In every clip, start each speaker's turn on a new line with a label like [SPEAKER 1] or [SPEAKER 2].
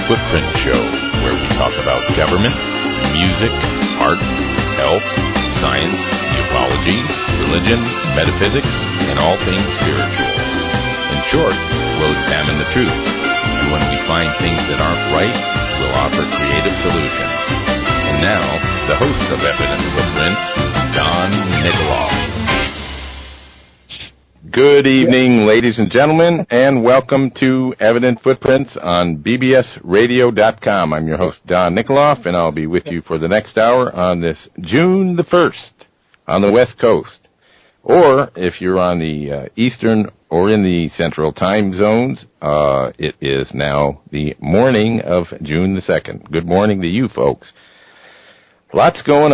[SPEAKER 1] Footprint Show, where we talk about government, music, art, health, science, ufology, religion, metaphysics, and all things spiritual. In short, we'll examine the truth, and when we find things that aren't right, we'll offer creative solutions. And now, the host of Evident Footprints, Don Nikoloff. Good evening, ladies and gentlemen, and welcome to Evident Footprints on bbsradio.com. I'm your host, Don Nikoloff, and I'll be with you for the next hour on this June the 1st on the West Coast. Or, if you're on the Eastern or in the Central time zones, it is now the morning of June the 2nd. Good morning to you, folks. Lots going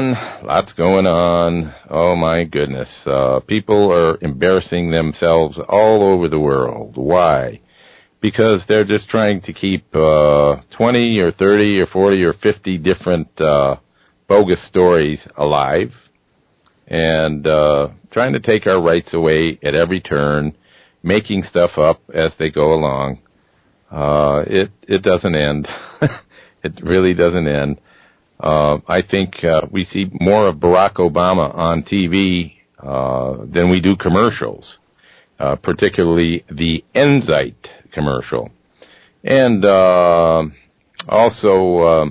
[SPEAKER 1] on. Oh, my goodness. People are embarrassing themselves all over the world. Why? Because they're just trying to keep 20 or 30 or 40 or 50 different bogus stories alive and trying to take our rights away at every turn, making stuff up as they go along. It doesn't end. It really doesn't end. I think we see more of Barack Obama on TV than we do commercials, particularly the Enzyte commercial. And also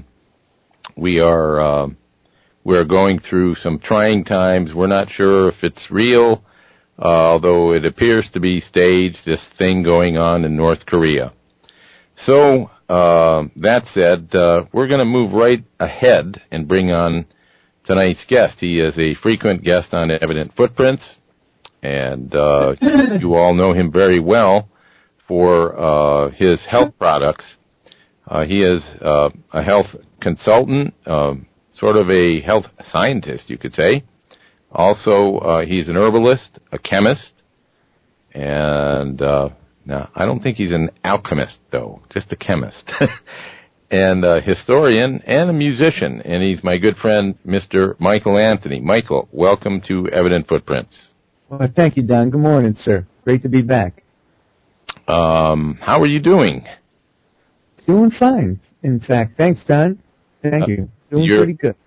[SPEAKER 1] we're going through some trying times. We're not sure if it's real, although it appears to be staged, this thing going on in North Korea. So, that said, we're going to move right ahead and bring on tonight's guest. He is a frequent guest on Evident Footprints, and you all know him very well for his health products. He is a health consultant, sort of a health scientist, you could say. Also, he's an herbalist, a chemist, and now, I don't think he's an alchemist, though, just a chemist, and a historian and a musician, and he's my good friend, Mr. Michael Anthony. Michael, welcome to Evident Footprints.
[SPEAKER 2] Well, thank you, Don. Good morning, sir. Great to be back.
[SPEAKER 1] How are you doing?
[SPEAKER 2] Doing fine, in fact. Thanks, Don. Thank you. Doing pretty good.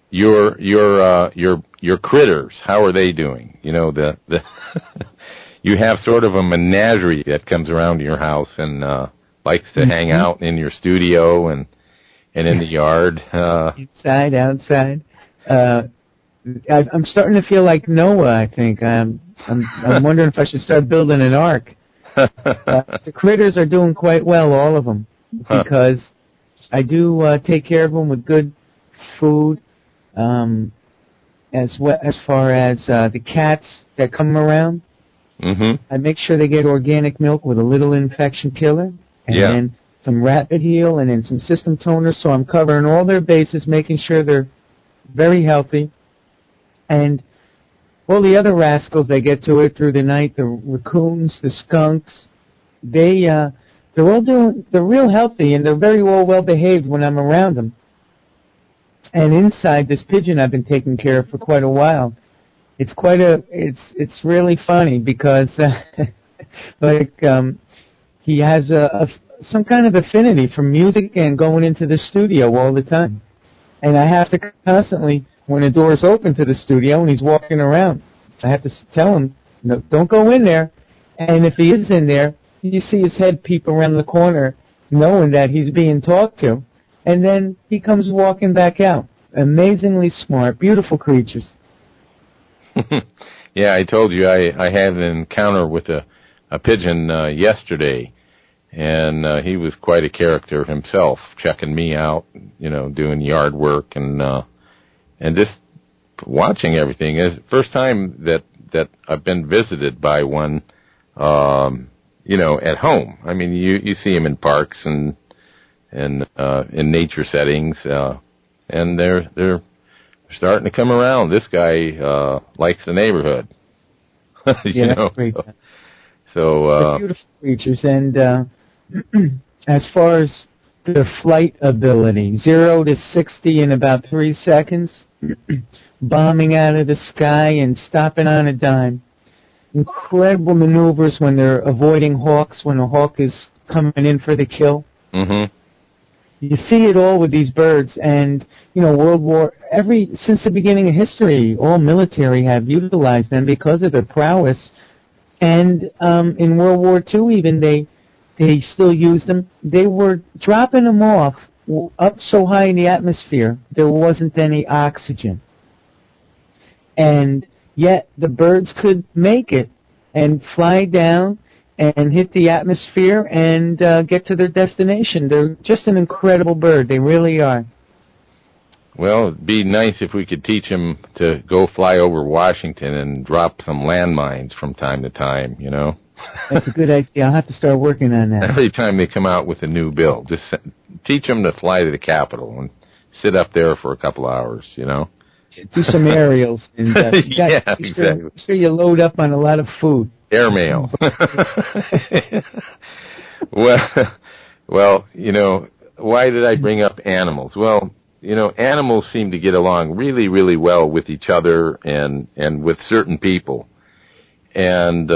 [SPEAKER 1] Your critters, how are they doing? You know, the you have sort of a menagerie that comes around your house and likes to hang out in your studio and in the yard.
[SPEAKER 2] Inside, outside. I'm starting to feel like Noah, I think. I'm wondering if I should start building an ark. The critters are doing quite well, all of them, because I do take care of them with good food. As far as the cats that come around, I make sure they get organic milk with a little infection killer, and then some Rapid Heal, and then some System Toner, so I'm covering all their bases, making sure they're very healthy. And all the other rascals that get to it through the night, the raccoons, the skunks, they're real healthy, and they're very well behaved when I'm around them. And inside, this pigeon I've been taking care of for quite a while, it's really funny because he has some kind of affinity for music and going into the studio all the time. And I have to constantly, when the door's open to the studio and he's walking around, I have to tell him, no, don't go in there. And if he is in there, you see his head peep around the corner knowing that he's being talked to. And then he comes walking back out. Amazingly smart, beautiful creatures.
[SPEAKER 1] Yeah, I told you I had an encounter with a pigeon yesterday, and he was quite a character himself, checking me out, you know, doing yard work and just watching everything. It's the first time that I've been visited by one, you know, at home. I mean, you see him in parks and in nature settings, and they're starting to come around. This guy likes the neighborhood. you know.
[SPEAKER 2] Great.
[SPEAKER 1] So
[SPEAKER 2] they're beautiful creatures, and as far as their flight ability, 0 to 60 in about 3 seconds, bombing out of the sky and stopping on a dime. Incredible maneuvers when they're avoiding hawks, when a hawk is coming in for the kill. You see it all with these birds, and since the beginning of history, all military have utilized them because of their prowess. And in World War II, even they still used them. They were dropping them off up so high in the atmosphere there wasn't any oxygen, and yet the birds could make it and fly down and hit the atmosphere and get to their destination. They're just an incredible bird. They really are.
[SPEAKER 1] Well, it'd be nice if we could teach them to go fly over Washington and drop some landmines from time to time,
[SPEAKER 2] That's a good idea. I'll have to start working on that.
[SPEAKER 1] Every time they come out with a new bill, just teach them to fly to the Capitol and sit up there for a couple hours,
[SPEAKER 2] Do some aerials. And,
[SPEAKER 1] exactly.
[SPEAKER 2] So you load up on a lot of food.
[SPEAKER 1] Airmail. Well, why did I bring up animals? Well, animals seem to get along really, really well with each other and with certain people. And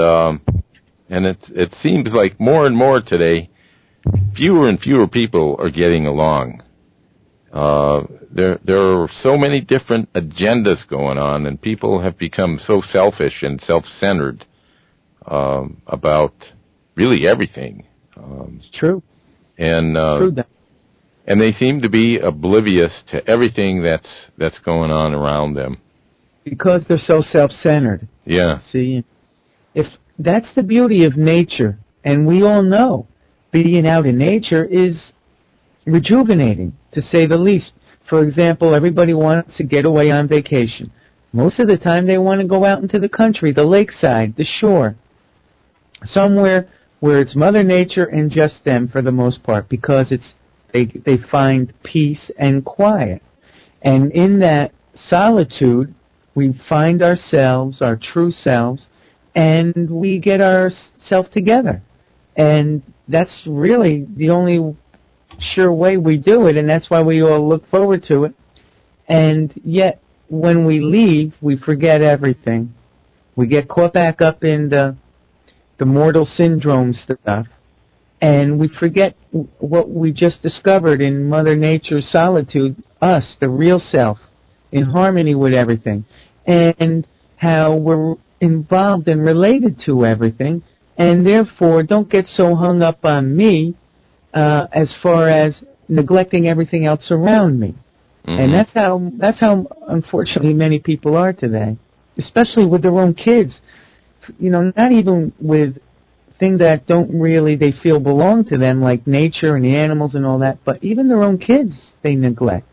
[SPEAKER 1] it seems like more and more today, fewer and fewer people are getting along. There are so many different agendas going on, and people have become so selfish and self-centered about really everything.
[SPEAKER 2] It's true.
[SPEAKER 1] And
[SPEAKER 2] true.
[SPEAKER 1] And they seem to be oblivious to everything that's going on around them.
[SPEAKER 2] Because they're so self-centered.
[SPEAKER 1] Yeah.
[SPEAKER 2] See, if that's the beauty of nature, and we all know being out in nature is rejuvenating, to say the least. For example, everybody wants to get away on vacation. Most of the time they want to go out into the country, the lakeside, the shore, somewhere where it's Mother Nature and just them for the most part, because they find peace and quiet. And in that solitude, we find ourselves, our true selves, and we get ourselves together. And that's really the only sure way we do it, and that's why we all look forward to it. And yet, when we leave, we forget everything. We get caught back up in the mortal syndrome stuff, and we forget what we just discovered in Mother Nature's solitude, us, the real self, in harmony with everything, and how we're involved and related to everything, and therefore don't get so hung up on me as far as neglecting everything else around me. Mm-hmm. And that's how unfortunately many people are today, especially with their own kids. Not even with things that they feel belong to them, like nature and the animals and all that, but even their own kids they neglect.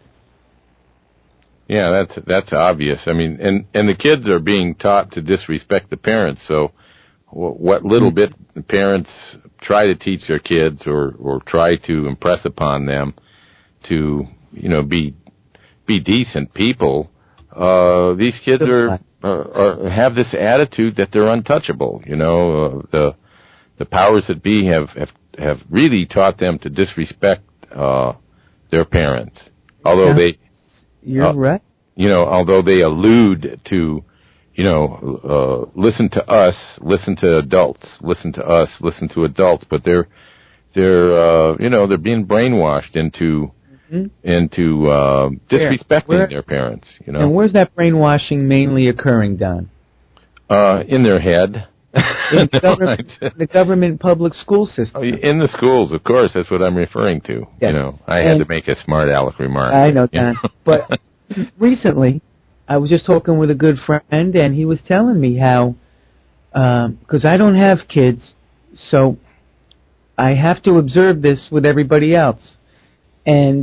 [SPEAKER 1] Yeah, that's obvious. I mean, and the kids are being taught to disrespect the parents, so what little bit the parents try to teach their kids or try to impress upon them to, be decent people, these kids have this attitude that they're untouchable. The powers that be have really taught them to disrespect their parents. Although
[SPEAKER 2] you're right.
[SPEAKER 1] Although they allude to, listen to us, listen to adults, listen to us, listen to adults, but they're being brainwashed into disrespecting their parents.
[SPEAKER 2] And where's that brainwashing mainly occurring, Don?
[SPEAKER 1] In their head.
[SPEAKER 2] In the government public school system.
[SPEAKER 1] In the schools, of course. That's what I'm referring to. Yes. I had to make a smart aleck remark.
[SPEAKER 2] I know, Don. But recently, I was just talking with a good friend, and he was telling me how, because I don't have kids, so I have to observe this with everybody else. And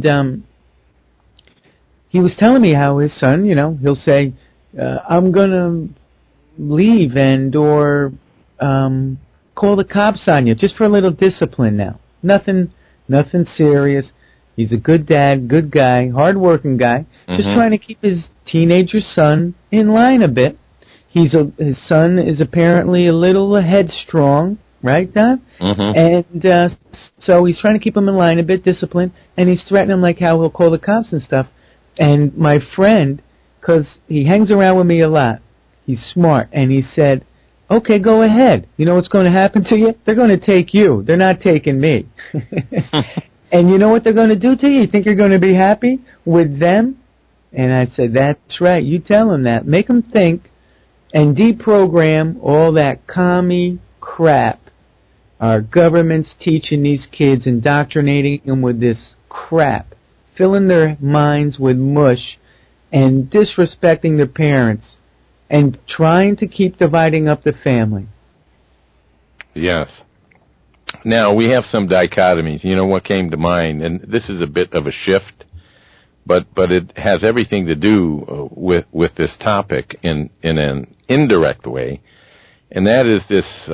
[SPEAKER 2] he was telling me how his son, he'll say, I'm going to leave or call the cops on you, just for a little discipline now. Nothing serious. He's a good dad, good guy, hard-working guy, just trying to keep his teenager son in line a bit. His son is apparently a little headstrong, right, Don? Mm-hmm. And so he's trying to keep him in line a bit, disciplined, and he's threatening him like how he'll call the cops and stuff. And my friend, because he hangs around with me a lot, he's smart, and he said, okay, go ahead. You know what's going to happen to you? They're going to take you. They're not taking me. And you know what they're going to do to you? You think you're going to be happy with them? And I said, that's right. You tell them that. Make them think and deprogram all that commie crap our government's teaching these kids, indoctrinating them with this crap, filling their minds with mush and disrespecting their parents and trying to keep dividing up the family.
[SPEAKER 1] Yes. Now, we have some dichotomies. You know what came to mind, and this is a bit of a shift, but it has everything to do with this topic in an indirect way, and that is this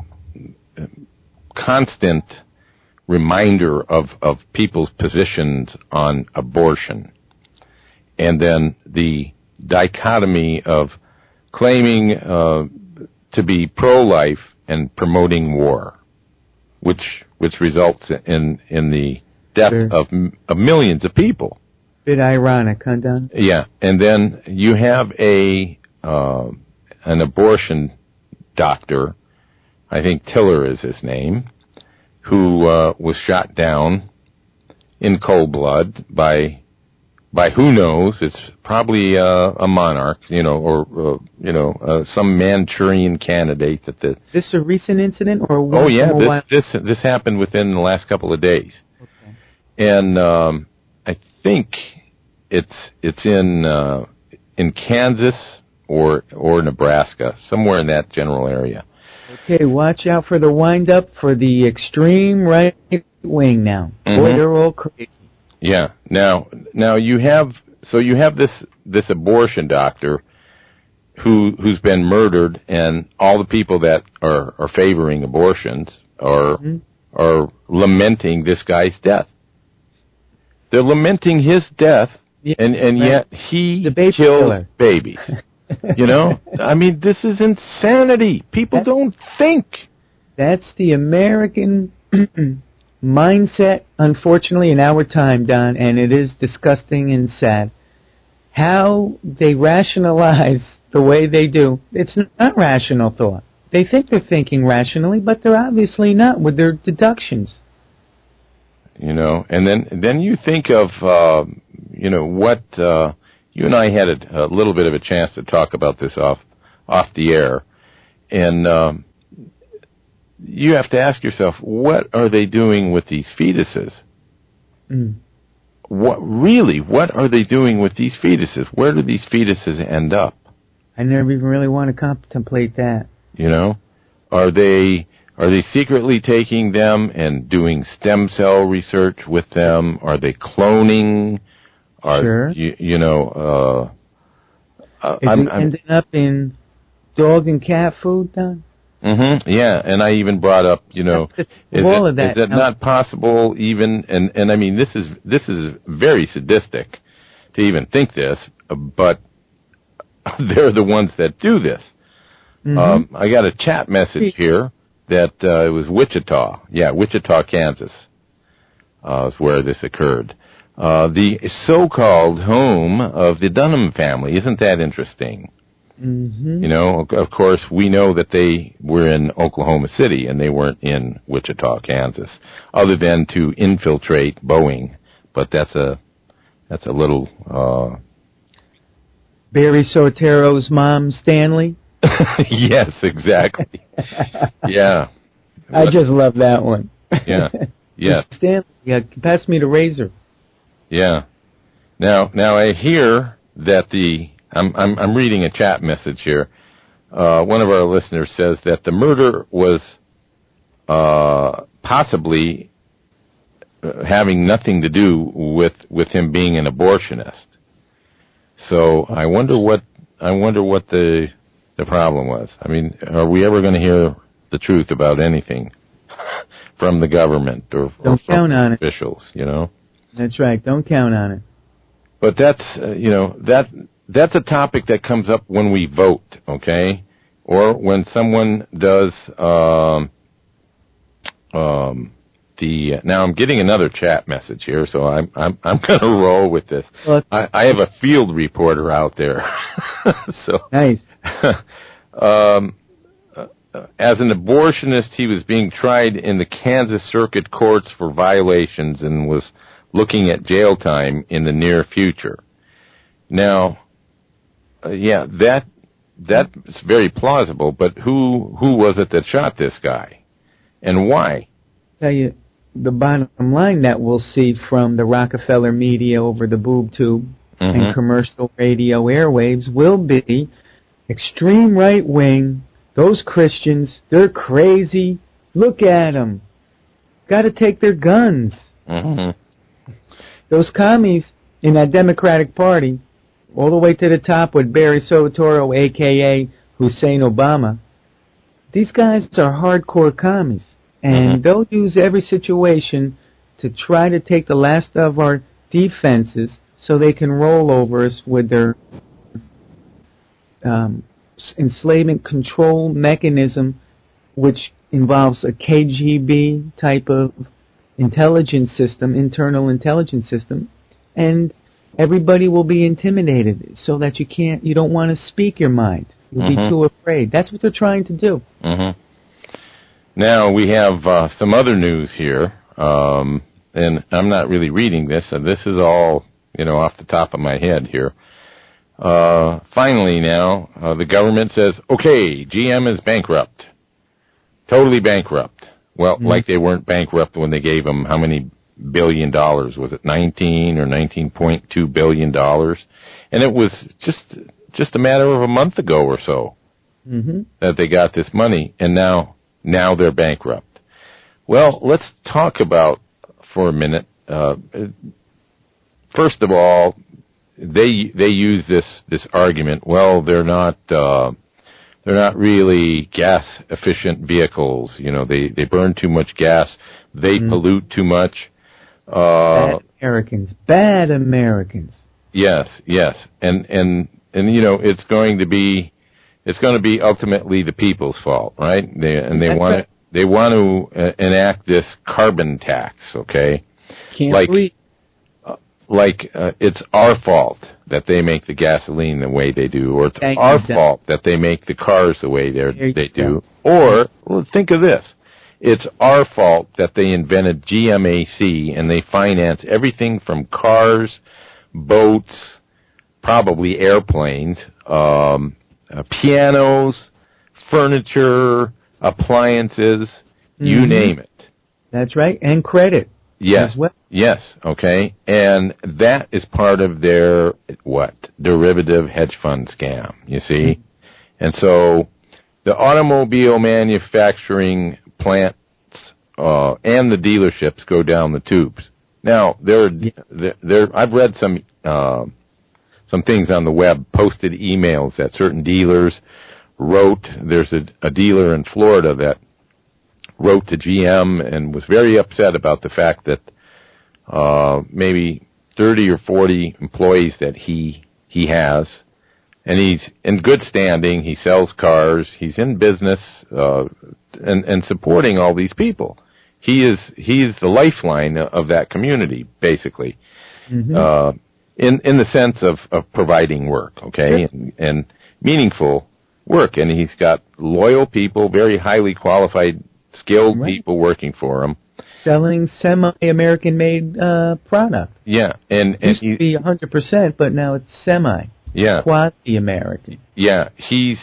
[SPEAKER 1] constant reminder of people's positions on abortion, and then the dichotomy of claiming to be pro-life and promoting war, which results in the death of millions of people.
[SPEAKER 2] Bit ironic, huh, Don?
[SPEAKER 1] Yeah, and then you have an abortion doctor, I think Tiller is his name, who was shot down in cold blood by who knows? It's probably a monarch, or some Manchurian candidate that the.
[SPEAKER 2] This a recent incident or?
[SPEAKER 1] Oh yeah, this happened within the last couple of days, okay. And I think it's in Kansas or Nebraska, somewhere in that general area.
[SPEAKER 2] Okay, watch out for the wind-up for the extreme right wing now. Mm-hmm. Boy, they're all crazy.
[SPEAKER 1] Yeah. Now you have this abortion doctor who's been murdered, and all the people that are favoring abortions are lamenting this guy's death. They're lamenting his death, and yet he kills babies. I mean, this is insanity. People don't think.
[SPEAKER 2] That's the American mindset, unfortunately, in our time, Don, and it is disgusting and sad. How they rationalize the way they do. It's not rational thought. They think they're thinking rationally, but they're obviously not with their deductions.
[SPEAKER 1] And then you think of, what... you and I had a little bit of a chance to talk about this off the air, and you have to ask yourself, what are they doing with these fetuses? Mm. What are they doing with these fetuses? Where do these fetuses end up?
[SPEAKER 2] I never even really want to contemplate that.
[SPEAKER 1] Are they secretly taking them and doing stem cell research with them? Are they cloning?
[SPEAKER 2] Sure.
[SPEAKER 1] Is it ending
[SPEAKER 2] up in dog and cat food, Don?
[SPEAKER 1] Mm-hmm. Yeah, and I even brought up, is it not possible even? And I mean, this is very sadistic to even think this, but they're the ones that do this. Mm-hmm. I got a chat message here that it was Wichita. Yeah, Wichita, Kansas, is where this occurred. The so-called home of the Dunham family. Isn't that interesting? Mm-hmm. Of course, we know that they were in Oklahoma City and they weren't in Wichita, Kansas, other than to infiltrate Boeing. But that's a little...
[SPEAKER 2] Barry Soetero's mom, Stanley?
[SPEAKER 1] Yes, exactly. Yeah.
[SPEAKER 2] I just love that one.
[SPEAKER 1] Yeah. Yeah.
[SPEAKER 2] Stanley, pass me the razor.
[SPEAKER 1] Yeah. Now I hear that I'm reading a chat message here. One of our listeners says that the murder was possibly having nothing to do with him being an abortionist. So I wonder what the problem was. I mean, are we ever going to hear the truth about anything from the government or from officials?
[SPEAKER 2] That's right. Don't count on it.
[SPEAKER 1] But that's that's a topic that comes up when we vote, okay, or when someone does Now I'm getting another chat message here, so I'm going to roll with this. Well, I have a field reporter out there, so
[SPEAKER 2] nice.
[SPEAKER 1] as an abortionist, he was being tried in the Kansas Circuit Courts for violations and was looking at jail time in the near future. Now, that's very plausible, but who was it that shot this guy, and why?
[SPEAKER 2] Tell you, the bottom line that we'll see from the Rockefeller media over the boob tube and commercial radio airwaves will be extreme right wing. Those Christians, they're crazy. Look at them. Got to take their guns. Those commies in that Democratic Party, all the way to the top with Barry Soetoro, a.k.a. Hussein Obama, these guys are hardcore commies. And they'll use every situation to try to take the last of our defenses so they can roll over us with their enslavement control mechanism, which involves a KGB type of intelligence system, internal intelligence system, and everybody will be intimidated so that you don't want to speak your mind. You'll be too afraid. That's what they're trying to do.
[SPEAKER 1] Now we have some other news here, and I'm not really reading this, so this is all, off the top of my head here. Finally now, the government says, okay, GM is bankrupt. Totally bankrupt. Well, like they weren't bankrupt when they gave them how many $1 billion? Was it 19 or $19.2 billion? And it was just a matter of a month ago or so that they got this money, and now they're bankrupt. Well, let's talk about for a minute. First of all, they use this argument. Well, they're not really gas efficient vehicles. They burn too much gas. They pollute too much.
[SPEAKER 2] Bad Americans. Yes.
[SPEAKER 1] And it's going to be ultimately the people's fault, right? They want to enact this carbon tax, okay? It's our fault that they make the gasoline the way they do, or it's our fault that they make the cars the way they do. Or, think of this. It's our fault that they invented GMAC and they finance everything from cars, boats, probably airplanes, pianos, furniture, appliances, you name it.
[SPEAKER 2] That's right, and credit.
[SPEAKER 1] Yes, as well. Yes, okay. And that is part of their, derivative hedge fund scam, you see? And so the automobile manufacturing plants and the dealerships go down the tubes. Now, I've read some things on the web, posted emails that certain dealers wrote. There's a dealer in Florida that wrote to GM and was very upset about the fact that maybe 30 or 40 employees that he has, and he's in good standing. He sells cars. He's in business and supporting all these people. He is the lifeline of that community, basically, in the sense of providing work, okay, and meaningful work. And he's got loyal people, very highly qualified, skilled people working for him.
[SPEAKER 2] Selling semi-American-made product.
[SPEAKER 1] Yeah, and
[SPEAKER 2] it used to be 100%, but now it's semi.
[SPEAKER 1] Yeah,
[SPEAKER 2] quasi-American.
[SPEAKER 1] Yeah, he's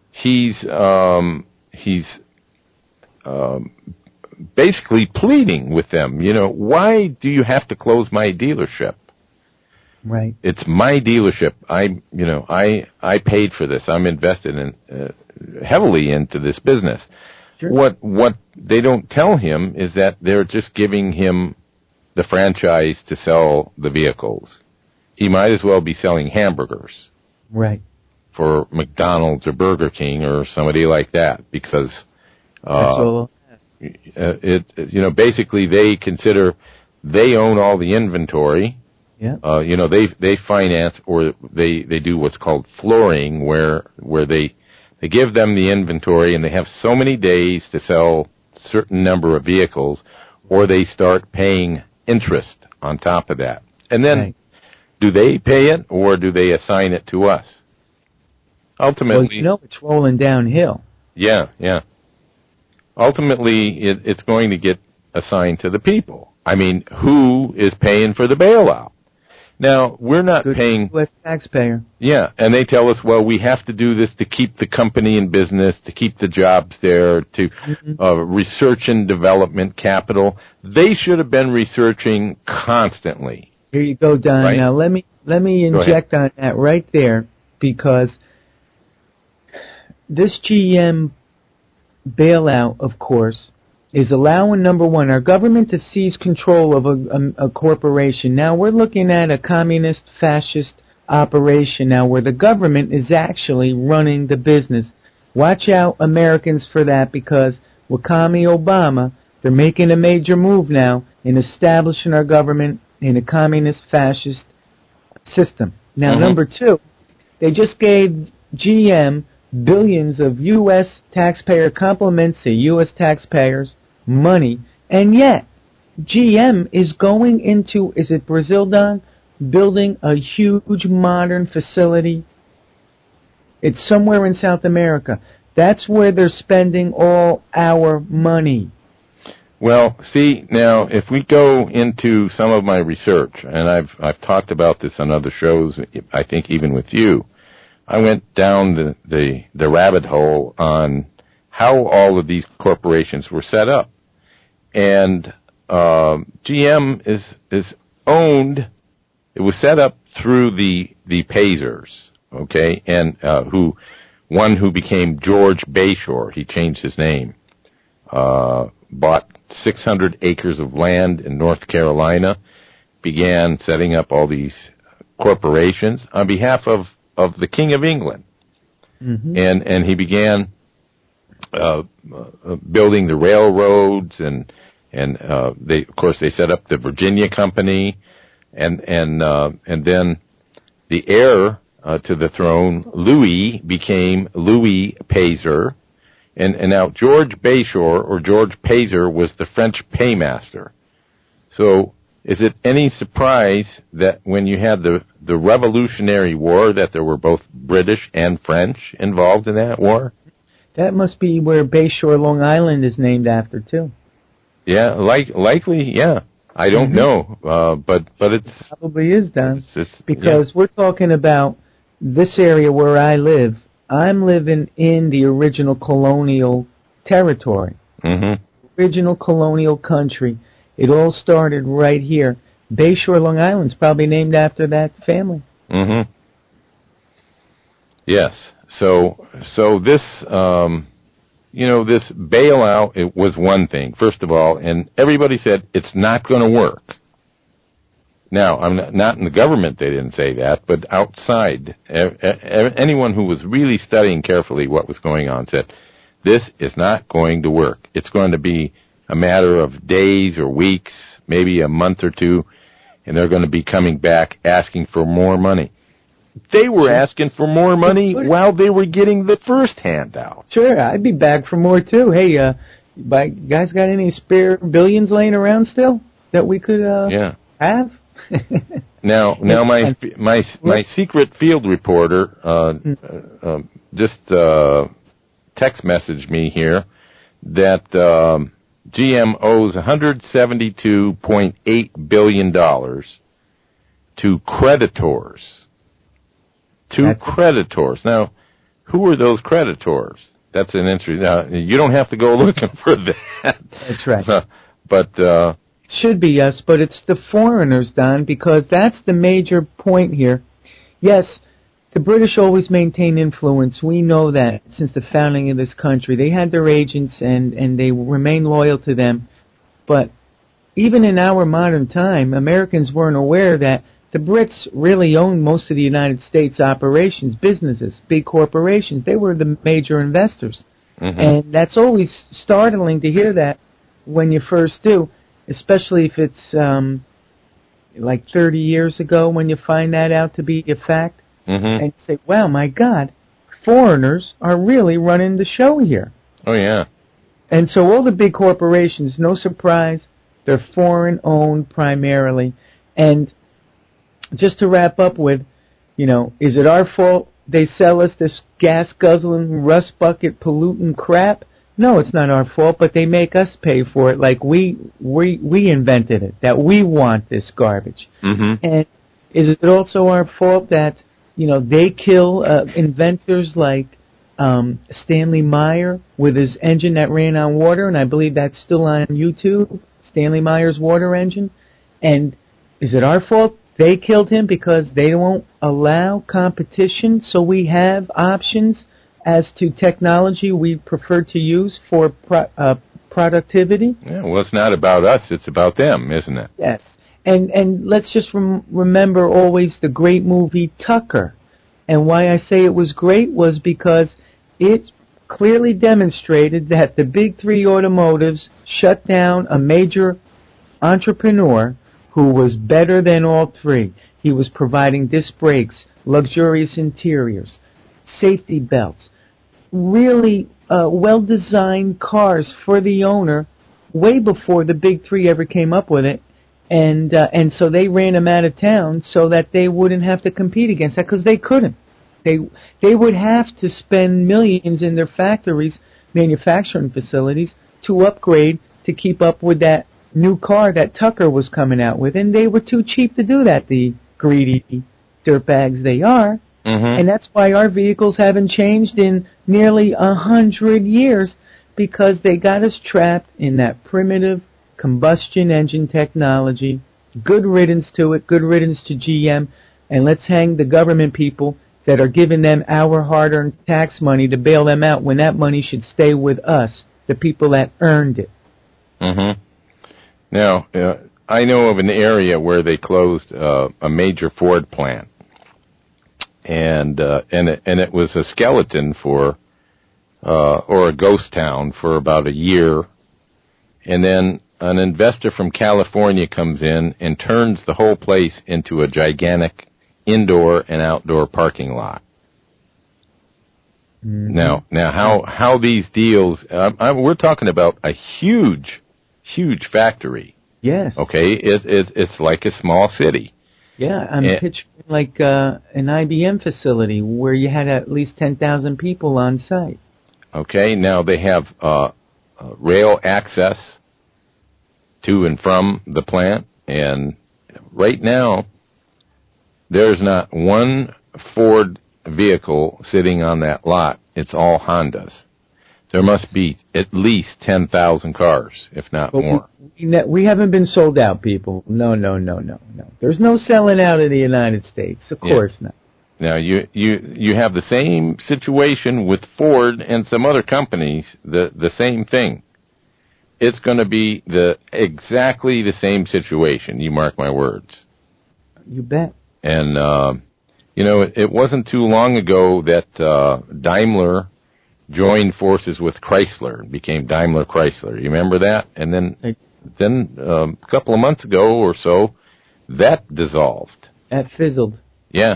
[SPEAKER 1] basically pleading with them. Why do you have to close my dealership?
[SPEAKER 2] Right.
[SPEAKER 1] It's my dealership. I paid for this. I'm invested in heavily into this business. Sure. What they don't tell him is that they're just giving him the franchise to sell the vehicles. He might as well be selling hamburgers.
[SPEAKER 2] Right.
[SPEAKER 1] For McDonald's or Burger King or somebody like that, because basically they consider they own all the inventory.
[SPEAKER 2] Yeah.
[SPEAKER 1] They finance, or they do what's called flooring, where they give them the inventory and they have so many days to sell a certain number of vehicles, or they start paying interest on top of that. And then do they pay it, or do they assign it to us? Ultimately,
[SPEAKER 2] it's rolling downhill.
[SPEAKER 1] Yeah. ultimately it's going to get assigned to the people. I mean, who is paying for the bailout? Now, we're not paying...
[SPEAKER 2] U.S. taxpayer.
[SPEAKER 1] Yeah, and they tell us, well, we have to do this to keep the company in business, to keep the jobs there, to research and development capital. They should have been researching constantly.
[SPEAKER 2] Here you go, Don. Right? Now, let me inject on that right there, because this GM bailout, of course, is allowing, number one, our government to seize control of a corporation. Now, we're looking at a communist, fascist operation now where the government is actually running the business. Watch out, Americans, for that, because with Commie Obama, they're making a major move now in establishing our government in a communist, fascist system. Now, number two, they just gave GM billions of U.S. taxpayer compliments to U.S. taxpayers money, and yet GM is going into, is it Brazil, Don? Building a huge modern facility. It's somewhere in South America. That's where they're spending all our money.
[SPEAKER 1] Well, see, now, if we go into some of my research, and I've talked about this on other shows, I think even with you, I went down the rabbit hole on how all of these corporations were set up. And GM is owned, it was set up through the Pazers, okay, and one who became George Bayshore, he changed his name, bought 600 acres of land in North Carolina, began setting up all these corporations on behalf of the King of England. And he began building the railroads, and they, of course, they set up the Virginia Company, and then the heir to the throne, Louis, became Louis Pazer, and now George Bayshore, or George Pazer, was the French paymaster. So is it any surprise that when you had the Revolutionary War that there were both British and French involved in that war?
[SPEAKER 2] That must be where Bayshore, Long Island is named after, too.
[SPEAKER 1] Yeah, likely, yeah. I don't know, but it's...
[SPEAKER 2] It probably is, Don, because we're talking about this area where I live. I'm living in the original colonial territory, original colonial country. It all started right here. Bayshore, Long Island's probably named after that family.
[SPEAKER 1] Yes. So this, this bailout, it was one thing, first of all, and everybody said it's not going to work. Now, I'm not in the government, they didn't say that, but outside, anyone who was really studying carefully what was going on said, this is not going to work. It's going to be a matter of days or weeks, maybe a month or two, and they're going to be coming back asking for more money. They were asking for more money while they were getting the first handout.
[SPEAKER 2] Sure, I'd be back for more, too. Hey, guys got any spare billions laying around still that we could have?
[SPEAKER 1] Now, my secret field reporter just text messaged me here that GM owes $172.8 billion to creditors. Creditors. Now, who are those creditors? That's an interesting. Now, you don't have to go looking for that.
[SPEAKER 2] That's right.
[SPEAKER 1] But
[SPEAKER 2] should be us, but it's the foreigners, Don, because that's the major point here. Yes, the British always maintain influence. We know that since the founding of this country. They had their agents, and they remain loyal to them. But even in our modern time, Americans weren't aware that the Brits really owned most of the United States operations, businesses, big corporations. They were the major investors. And that's always startling to hear that when you first do, especially if it's like 30 years ago when you find that out to be a fact. And you say, wow, my God, foreigners are really running the show here.
[SPEAKER 1] Oh, yeah.
[SPEAKER 2] And so all the big corporations, no surprise, they're foreign-owned primarily. And just to wrap up with, is it our fault they sell us this gas-guzzling, rust-bucket, pollutant crap? No, it's not our fault, but they make us pay for it like we invented it, that we want this garbage.
[SPEAKER 1] Mm-hmm.
[SPEAKER 2] And is it also our fault that, they kill inventors like Stanley Meyer with his engine that ran on water, and I believe that's still on YouTube, Stanley Meyer's water engine? And is it our fault they killed him because they won't allow competition, so we have options as to technology we prefer to use for productivity?
[SPEAKER 1] Yeah, well, it's not about us, it's about them, isn't it?
[SPEAKER 2] Yes. And let's just remember always the great movie Tucker. And why I say it was great was because it clearly demonstrated that the big three automotives shut down a major entrepreneur who was better than all three. He was providing disc brakes, luxurious interiors, safety belts, really well-designed cars for the owner way before the big three ever came up with it. And so they ran him out of town so that they wouldn't have to compete against that, because they couldn't. They would have to spend millions in their factories, manufacturing facilities, to upgrade to keep up with that new car that Tucker was coming out with, and they were too cheap to do that, the greedy dirtbags they are.
[SPEAKER 1] Mm-hmm.
[SPEAKER 2] And that's why our vehicles haven't changed in nearly 100 years, because they got us trapped in that primitive combustion engine technology. Good riddance to it, good riddance to GM, and let's hang the government people that are giving them our hard-earned tax money to bail them out, when that money should stay with us, the people that earned it.
[SPEAKER 1] Mm-hmm. Now, I know of an area where they closed a major Ford plant, and it was a skeleton for or a ghost town for about a year, and then an investor from California comes in and turns the whole place into a gigantic indoor and outdoor parking lot.
[SPEAKER 2] Mm-hmm.
[SPEAKER 1] Now, how these deals? We're talking about a huge factory.
[SPEAKER 2] Yes.
[SPEAKER 1] Okay, it's like a small city.
[SPEAKER 2] Yeah, I'm picturing like an IBM facility where you had at least 10,000 people on site.
[SPEAKER 1] Okay, now they have rail access to and from the plant, and right now there's not one Ford vehicle sitting on that lot. It's all Hondas. There must be at least 10,000 cars, if not more.
[SPEAKER 2] We haven't been sold out, people. No. There's no selling out in the United States. Of course not.
[SPEAKER 1] Now, you have the same situation with Ford and some other companies, the same thing. It's going to be exactly the same situation, you mark my words.
[SPEAKER 2] You bet.
[SPEAKER 1] And, it wasn't too long ago that Daimler joined forces with Chrysler and became Daimler Chrysler. You remember that? And then a couple of months ago or so, that dissolved.
[SPEAKER 2] That fizzled.
[SPEAKER 1] Yeah.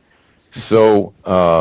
[SPEAKER 1] So,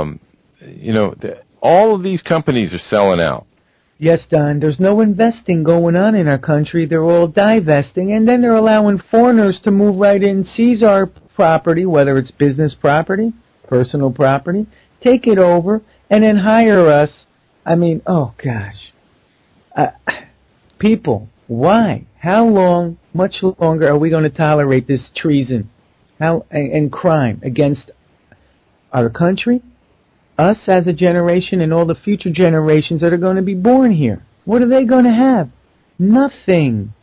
[SPEAKER 1] all of these companies are selling out.
[SPEAKER 2] Yes, Don, there's no investing going on in our country. They're all divesting, and then they're allowing foreigners to move right in, seize our property, whether it's business property, personal property, take it over, and then hire us. I mean, oh, gosh. People, why? How long, much longer are we going to tolerate this treason and crime against our country, us as a generation, and all the future generations that are going to be born here? What are they going to have? Nothing.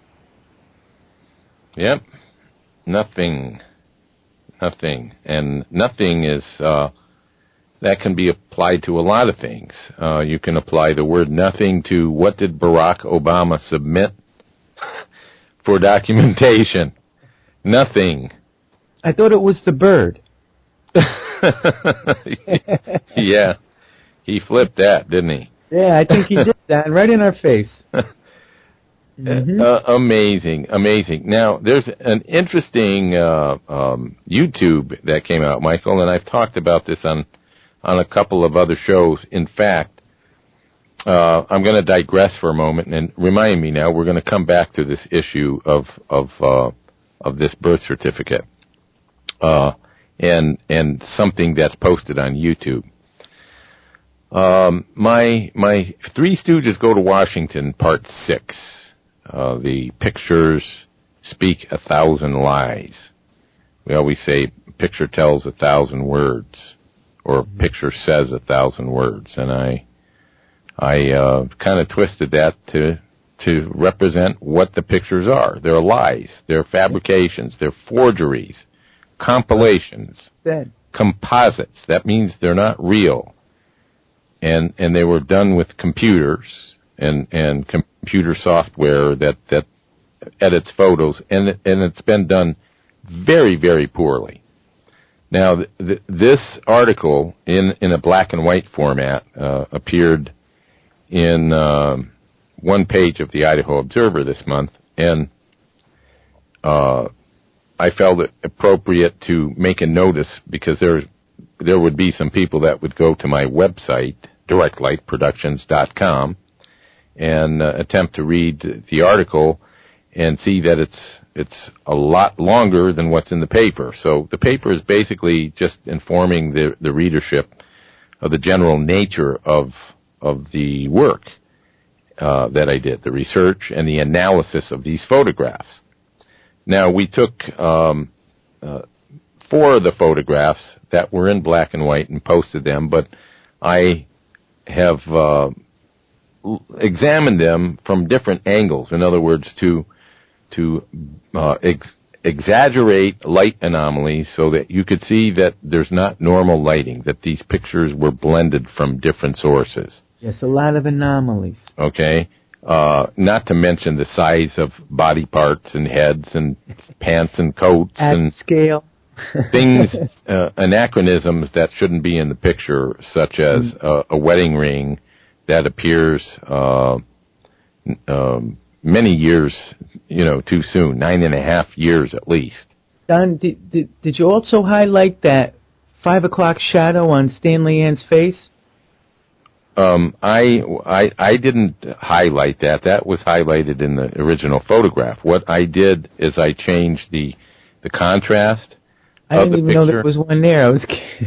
[SPEAKER 1] Yep. Nothing. And nothing is, that can be applied to a lot of things. You can apply the word nothing to what did Barack Obama submit for documentation? Nothing.
[SPEAKER 2] I thought it was the bird.
[SPEAKER 1] Yeah, he flipped that, didn't he?
[SPEAKER 2] Yeah, I think he did that, right in our face.
[SPEAKER 1] Amazing. Now, there's an interesting YouTube that came out, Michael, and I've talked about this on a couple of other shows. In fact, I'm going to digress for a moment and remind me now. We're going to come back to this issue of this birth certificate. And something that's posted on YouTube. My Three Stooges Go to Washington, Part 6. The pictures speak 1,000 lies. We always say a picture tells 1,000 words, or a picture says 1,000 words, and I kind of twisted that to represent what the pictures are. They're lies, they're fabrications, they're forgeries, compilations, composites. That means they're not real. And they were done with computers and computer software that edits photos, and it's been done very, very poorly. Now, this article in a black and white format appeared in one page of the Idaho Observer this month, and I felt it appropriate to make a notice because there would be some people that would go to my website, directlightproductions.com, and attempt to read the article and see that it's a lot longer than what's in the paper. So the paper is basically just informing the readership of the general nature of the work that I did, the research and the analysis of these photographs. Now, we took 4 of the photographs that were in black and white and posted them, but I have examined them from different angles. In other words, to exaggerate light anomalies so that you could see that there's not normal lighting, that these pictures were blended from different sources.
[SPEAKER 2] Yes, a lot of anomalies.
[SPEAKER 1] Okay. Not to mention the size of body parts and heads and pants and coats and
[SPEAKER 2] scale.
[SPEAKER 1] Things, anachronisms that shouldn't be in the picture, such as a wedding ring that appears many years, too soon, 9.5 years at least.
[SPEAKER 2] Don, did you also highlight that 5 o'clock shadow on Stanley Ann's face?
[SPEAKER 1] I didn't highlight that. That was highlighted in the original photograph. What I did is I changed the contrast.
[SPEAKER 2] I didn't even know there was one there. I was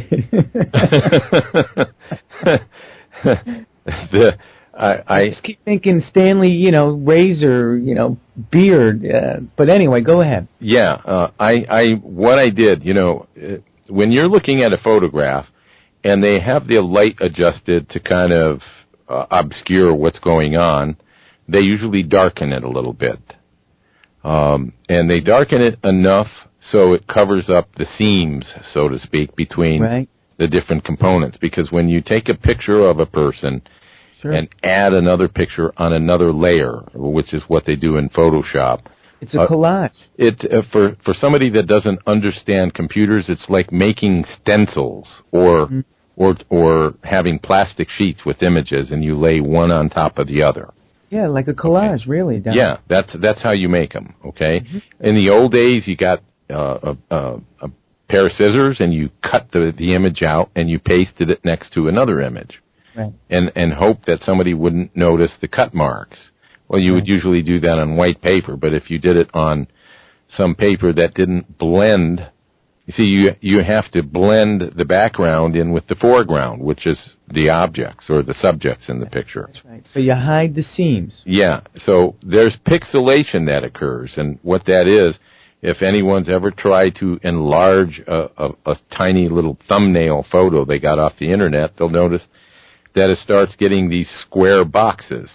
[SPEAKER 2] kidding. I just keep thinking Stanley, razor, beard. But anyway, go ahead.
[SPEAKER 1] Yeah, what I did, when you're looking at a photograph and they have the light adjusted to kind of obscure what's going on, they usually darken it a little bit. And they darken it enough so it covers up the seams, so to speak, between the different components. Because when you take a picture of a person and add another picture on another layer, which is what they do in Photoshop,
[SPEAKER 2] it's a collage.
[SPEAKER 1] For somebody that doesn't understand computers, it's like making stencils or having plastic sheets with images, and you lay one on top of the other.
[SPEAKER 2] Yeah, like a collage, really. Don.
[SPEAKER 1] Yeah, that's how you make them. Okay. Mm-hmm. In the old days, you got a pair of scissors and you cut the image out and you pasted it next to another image, and hope that somebody wouldn't notice the cut marks. Well, you would usually do that on white paper, but if you did it on some paper that didn't blend, you see, you have to blend the background in with the foreground, which is the objects or the subjects in the picture.
[SPEAKER 2] That's right. So you hide the seams.
[SPEAKER 1] Yeah. So there's pixelation that occurs, and what that is, if anyone's ever tried to enlarge a tiny little thumbnail photo they got off the internet, they'll notice that it starts getting these square boxes.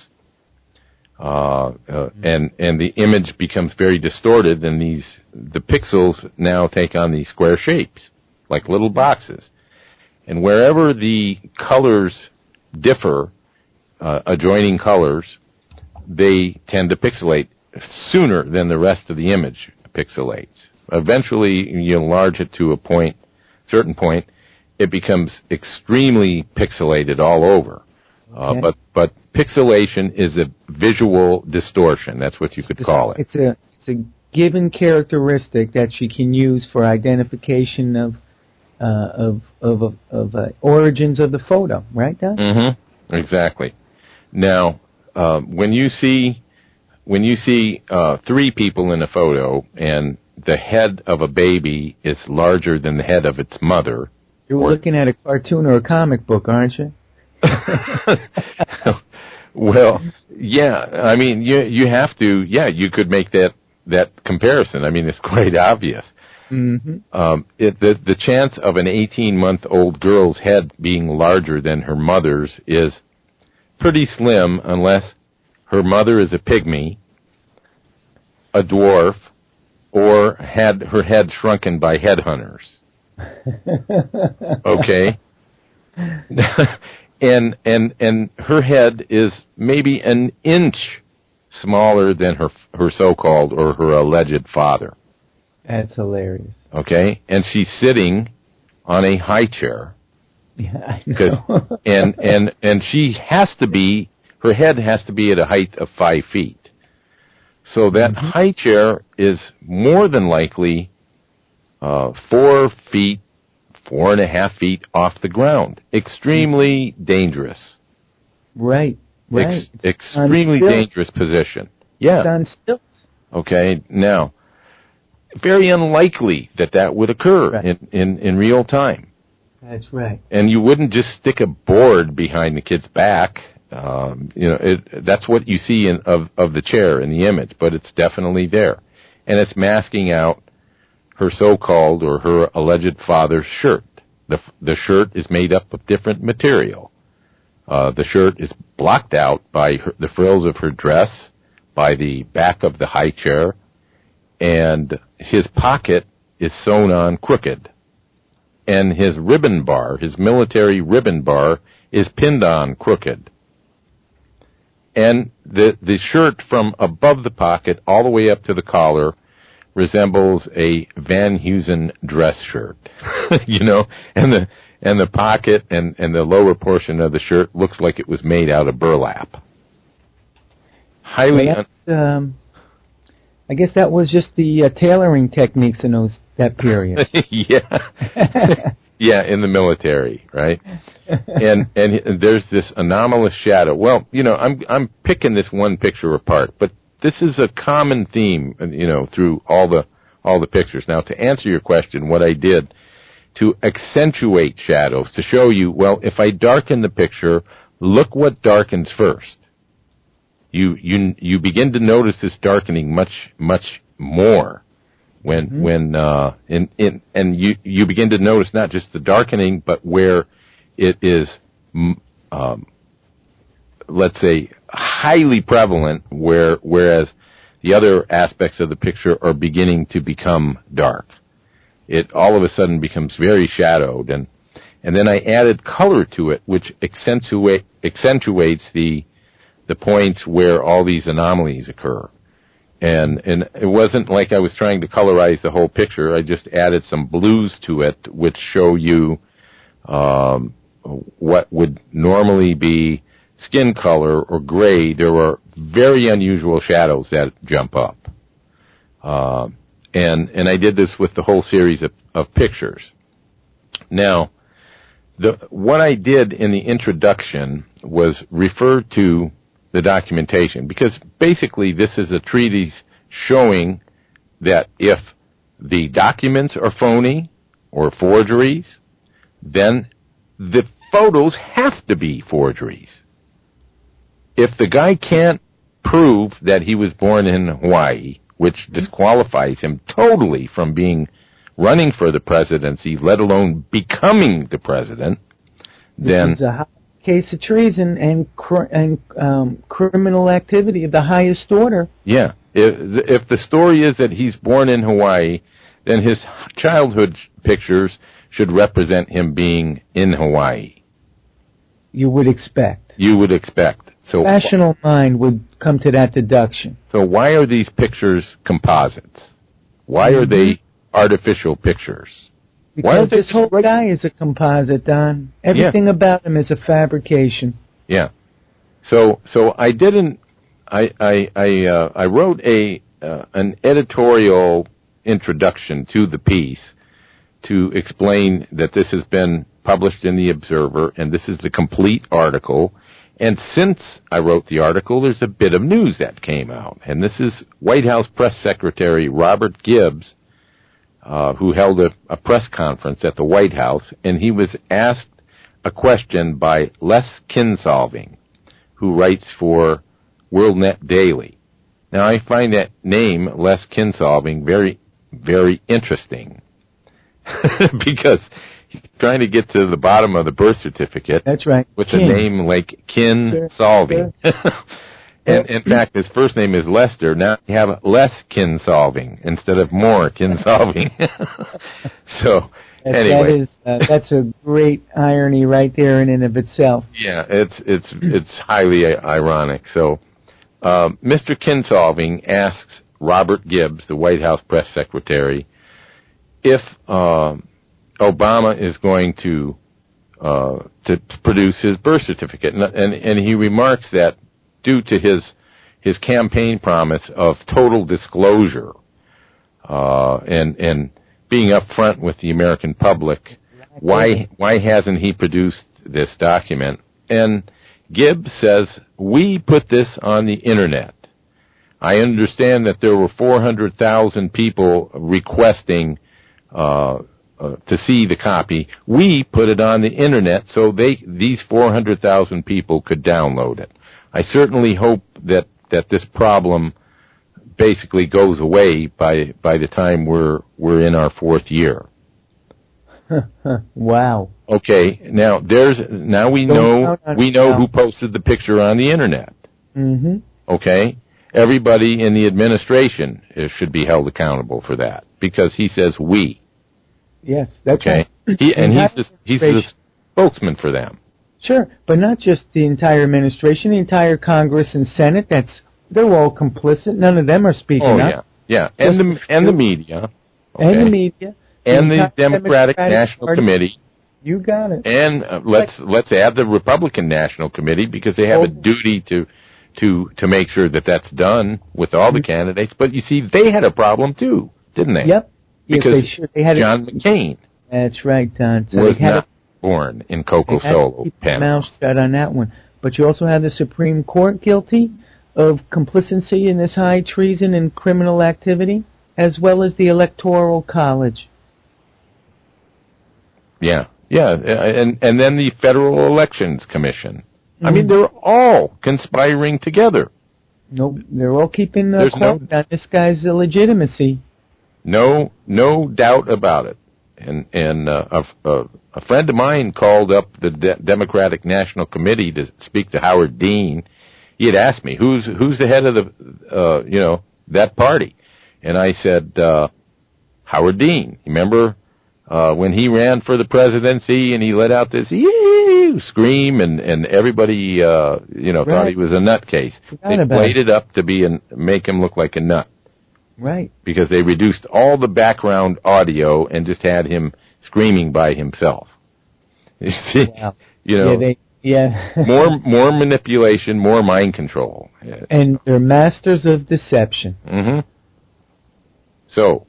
[SPEAKER 1] And the image becomes very distorted, and the pixels now take on these square shapes, like little boxes. And wherever the colors differ, adjoining colors, they tend to pixelate sooner than the rest of the image pixelates. Eventually, you enlarge it to a certain point, it becomes extremely pixelated all over. But pixelation is a visual distortion. That's what you could call it.
[SPEAKER 2] It's a given characteristic that you can use for identification of origins of the photo, right, Don?
[SPEAKER 1] Mm-hmm. Exactly. Now, when you see 3 people in a photo and the head of a baby is larger than the head of its mother,
[SPEAKER 2] you're looking at a cartoon or a comic book, aren't you?
[SPEAKER 1] Well, yeah. I mean, you have to. Yeah, you could make that comparison. I mean, it's quite obvious.
[SPEAKER 2] Mm-hmm.
[SPEAKER 1] The chance of an 18-month-old girl's head being larger than her mother's is pretty slim, unless her mother is a pygmy, a dwarf, or had her head shrunken by headhunters. Okay? and her head is maybe an inch smaller than her so-called or her alleged father.
[SPEAKER 2] That's hilarious.
[SPEAKER 1] Okay? And she's sitting on a high chair.
[SPEAKER 2] Yeah, I know.
[SPEAKER 1] and she has to be, her head has to be at a height of 5 feet. So that high chair is more than likely 4 feet, 4.5 feet off the ground. Extremely dangerous.
[SPEAKER 2] Right.
[SPEAKER 1] Extremely dangerous position. Yeah.
[SPEAKER 2] It's on stilts.
[SPEAKER 1] Okay. Now, very unlikely that would occur in real time.
[SPEAKER 2] That's right.
[SPEAKER 1] And you wouldn't just stick a board behind the kid's back. That's what you see of the chair in the image, but it's definitely there. And it's masking out her so-called or her alleged father's shirt. The shirt is made up of different material. The shirt is blocked out by the frills of her dress, by the back of the high chair, and his pocket is sewn on crooked. And his ribbon bar, his military ribbon bar, is pinned on crooked. And the shirt from above the pocket all the way up to the collar resembles a Van Heusen dress shirt, and the pocket and the lower portion of the shirt looks like it was made out of burlap. Highly.
[SPEAKER 2] I guess that was just the tailoring techniques in that period.
[SPEAKER 1] Yeah. Yeah, in the military, right? And there's this anomalous shadow. Well, I'm picking this one picture apart, but this is a common theme, through all the pictures. Now, to answer your question, what I did to accentuate shadows, to show you, well, if I darken the picture, look what darkens first. You begin to notice this darkening much more when you begin to notice not just the darkening, but where it is, let's say, highly prevalent, whereas the other aspects of the picture are beginning to become dark. It all of a sudden becomes very shadowed, and then I added color to it, which accentuates the points where all these anomalies occur. And it wasn't like I was trying to colorize the whole picture. I just added some blues to it, which show you what would normally be skin color or gray. There were very unusual shadows that jump up. And I did this with the whole series of pictures. Now, what I did in the introduction was refer to the documentation, because basically this is a treatise showing that if the documents are phony or forgeries, then the photos have to be forgeries. If the guy can't prove that he was born in Hawaii, which disqualifies him totally from running for the presidency, let alone becoming the president, then
[SPEAKER 2] this is a case of treason and criminal activity of the highest order.
[SPEAKER 1] Yeah. If the story is that he's born in Hawaii, then his childhood pictures should represent him being in Hawaii.
[SPEAKER 2] You would expect.
[SPEAKER 1] So
[SPEAKER 2] rational mind would come to that deduction.
[SPEAKER 1] So why are these pictures composites? Why are they artificial pictures?
[SPEAKER 2] Because this whole guy is a composite, Don. Everything about him is a fabrication.
[SPEAKER 1] Yeah. So I didn't. I wrote an editorial introduction to the piece to explain that this has been published in the Observer and this is the complete article. And since I wrote the article, there's a bit of news that came out, and this is White House Press Secretary Robert Gibbs, who held a press conference at the White House, and he was asked a a question by Les Kinsolving, who writes for WorldNet Daily. Now, I find that name, Les Kinsolving, very, very interesting because he's trying to get to the bottom of the birth certificate.
[SPEAKER 2] That's right.
[SPEAKER 1] With a name like Kinsolving. Sure. And in fact, his first name is Lester. Now you have less Kinsolving instead of more Kinsolving. So, anyway.
[SPEAKER 2] That's a great irony right there in and of itself.
[SPEAKER 1] Yeah, it's highly ironic. So, Mr. Kinsolving asks Robert Gibbs, the White House press secretary, if Obama is going to produce his birth certificate, and he remarks that due to his campaign promise of total disclosure and being upfront with the American public, why hasn't he produced this document? And Gibbs says, we put this on the Internet. I understand that there were 400,000 people requesting to see the copy. We put it on the Internet so these 400,000 people could download it. I certainly hope that this problem basically goes away by the time we're in our fourth year.
[SPEAKER 2] Wow.
[SPEAKER 1] Okay, now we know who posted the picture on the Internet.
[SPEAKER 2] Mm-hmm.
[SPEAKER 1] Okay, everybody in the administration should be held accountable for that because he says we.
[SPEAKER 2] Yes, that's
[SPEAKER 1] okay.
[SPEAKER 2] Right.
[SPEAKER 1] He's the spokesman for them.
[SPEAKER 2] Sure, but not just the entire administration, the entire Congress and Senate. They're all complicit. None of them are speaking
[SPEAKER 1] up. Yeah, and the media. Okay.
[SPEAKER 2] And the media.
[SPEAKER 1] And the Democratic National
[SPEAKER 2] Party.
[SPEAKER 1] Committee.
[SPEAKER 2] You got it.
[SPEAKER 1] And let's add the Republican National Committee because they have a duty to make sure that that's done with all the candidates. But you see, they had a problem too, didn't they?
[SPEAKER 2] Yep.
[SPEAKER 1] Because John McCain.
[SPEAKER 2] That's right, Don. So
[SPEAKER 1] was not born in Coco Solo, Panama.
[SPEAKER 2] Mouth shut on that one. But you also have the Supreme Court guilty of complicity in this high treason and criminal activity, as well as the Electoral College.
[SPEAKER 1] Yeah, and then the Federal Elections Commission. Mm-hmm. I mean, they're all conspiring together.
[SPEAKER 2] No, they're all keeping quiet on this guy's legitimacy.
[SPEAKER 1] No doubt about it. And a friend of mine called up the Democratic National Committee to speak to Howard Dean. He had asked me, who's the head of the that party? And I said, Howard Dean. Remember when he ran for the presidency and he let out this scream and everybody thought he was a nutcase. They played it up to make him look like a nut.
[SPEAKER 2] Right.
[SPEAKER 1] Because they reduced all the background audio and just had him screaming by himself. You see, more manipulation, more mind control.
[SPEAKER 2] And they're masters of deception.
[SPEAKER 1] Mm-hmm. So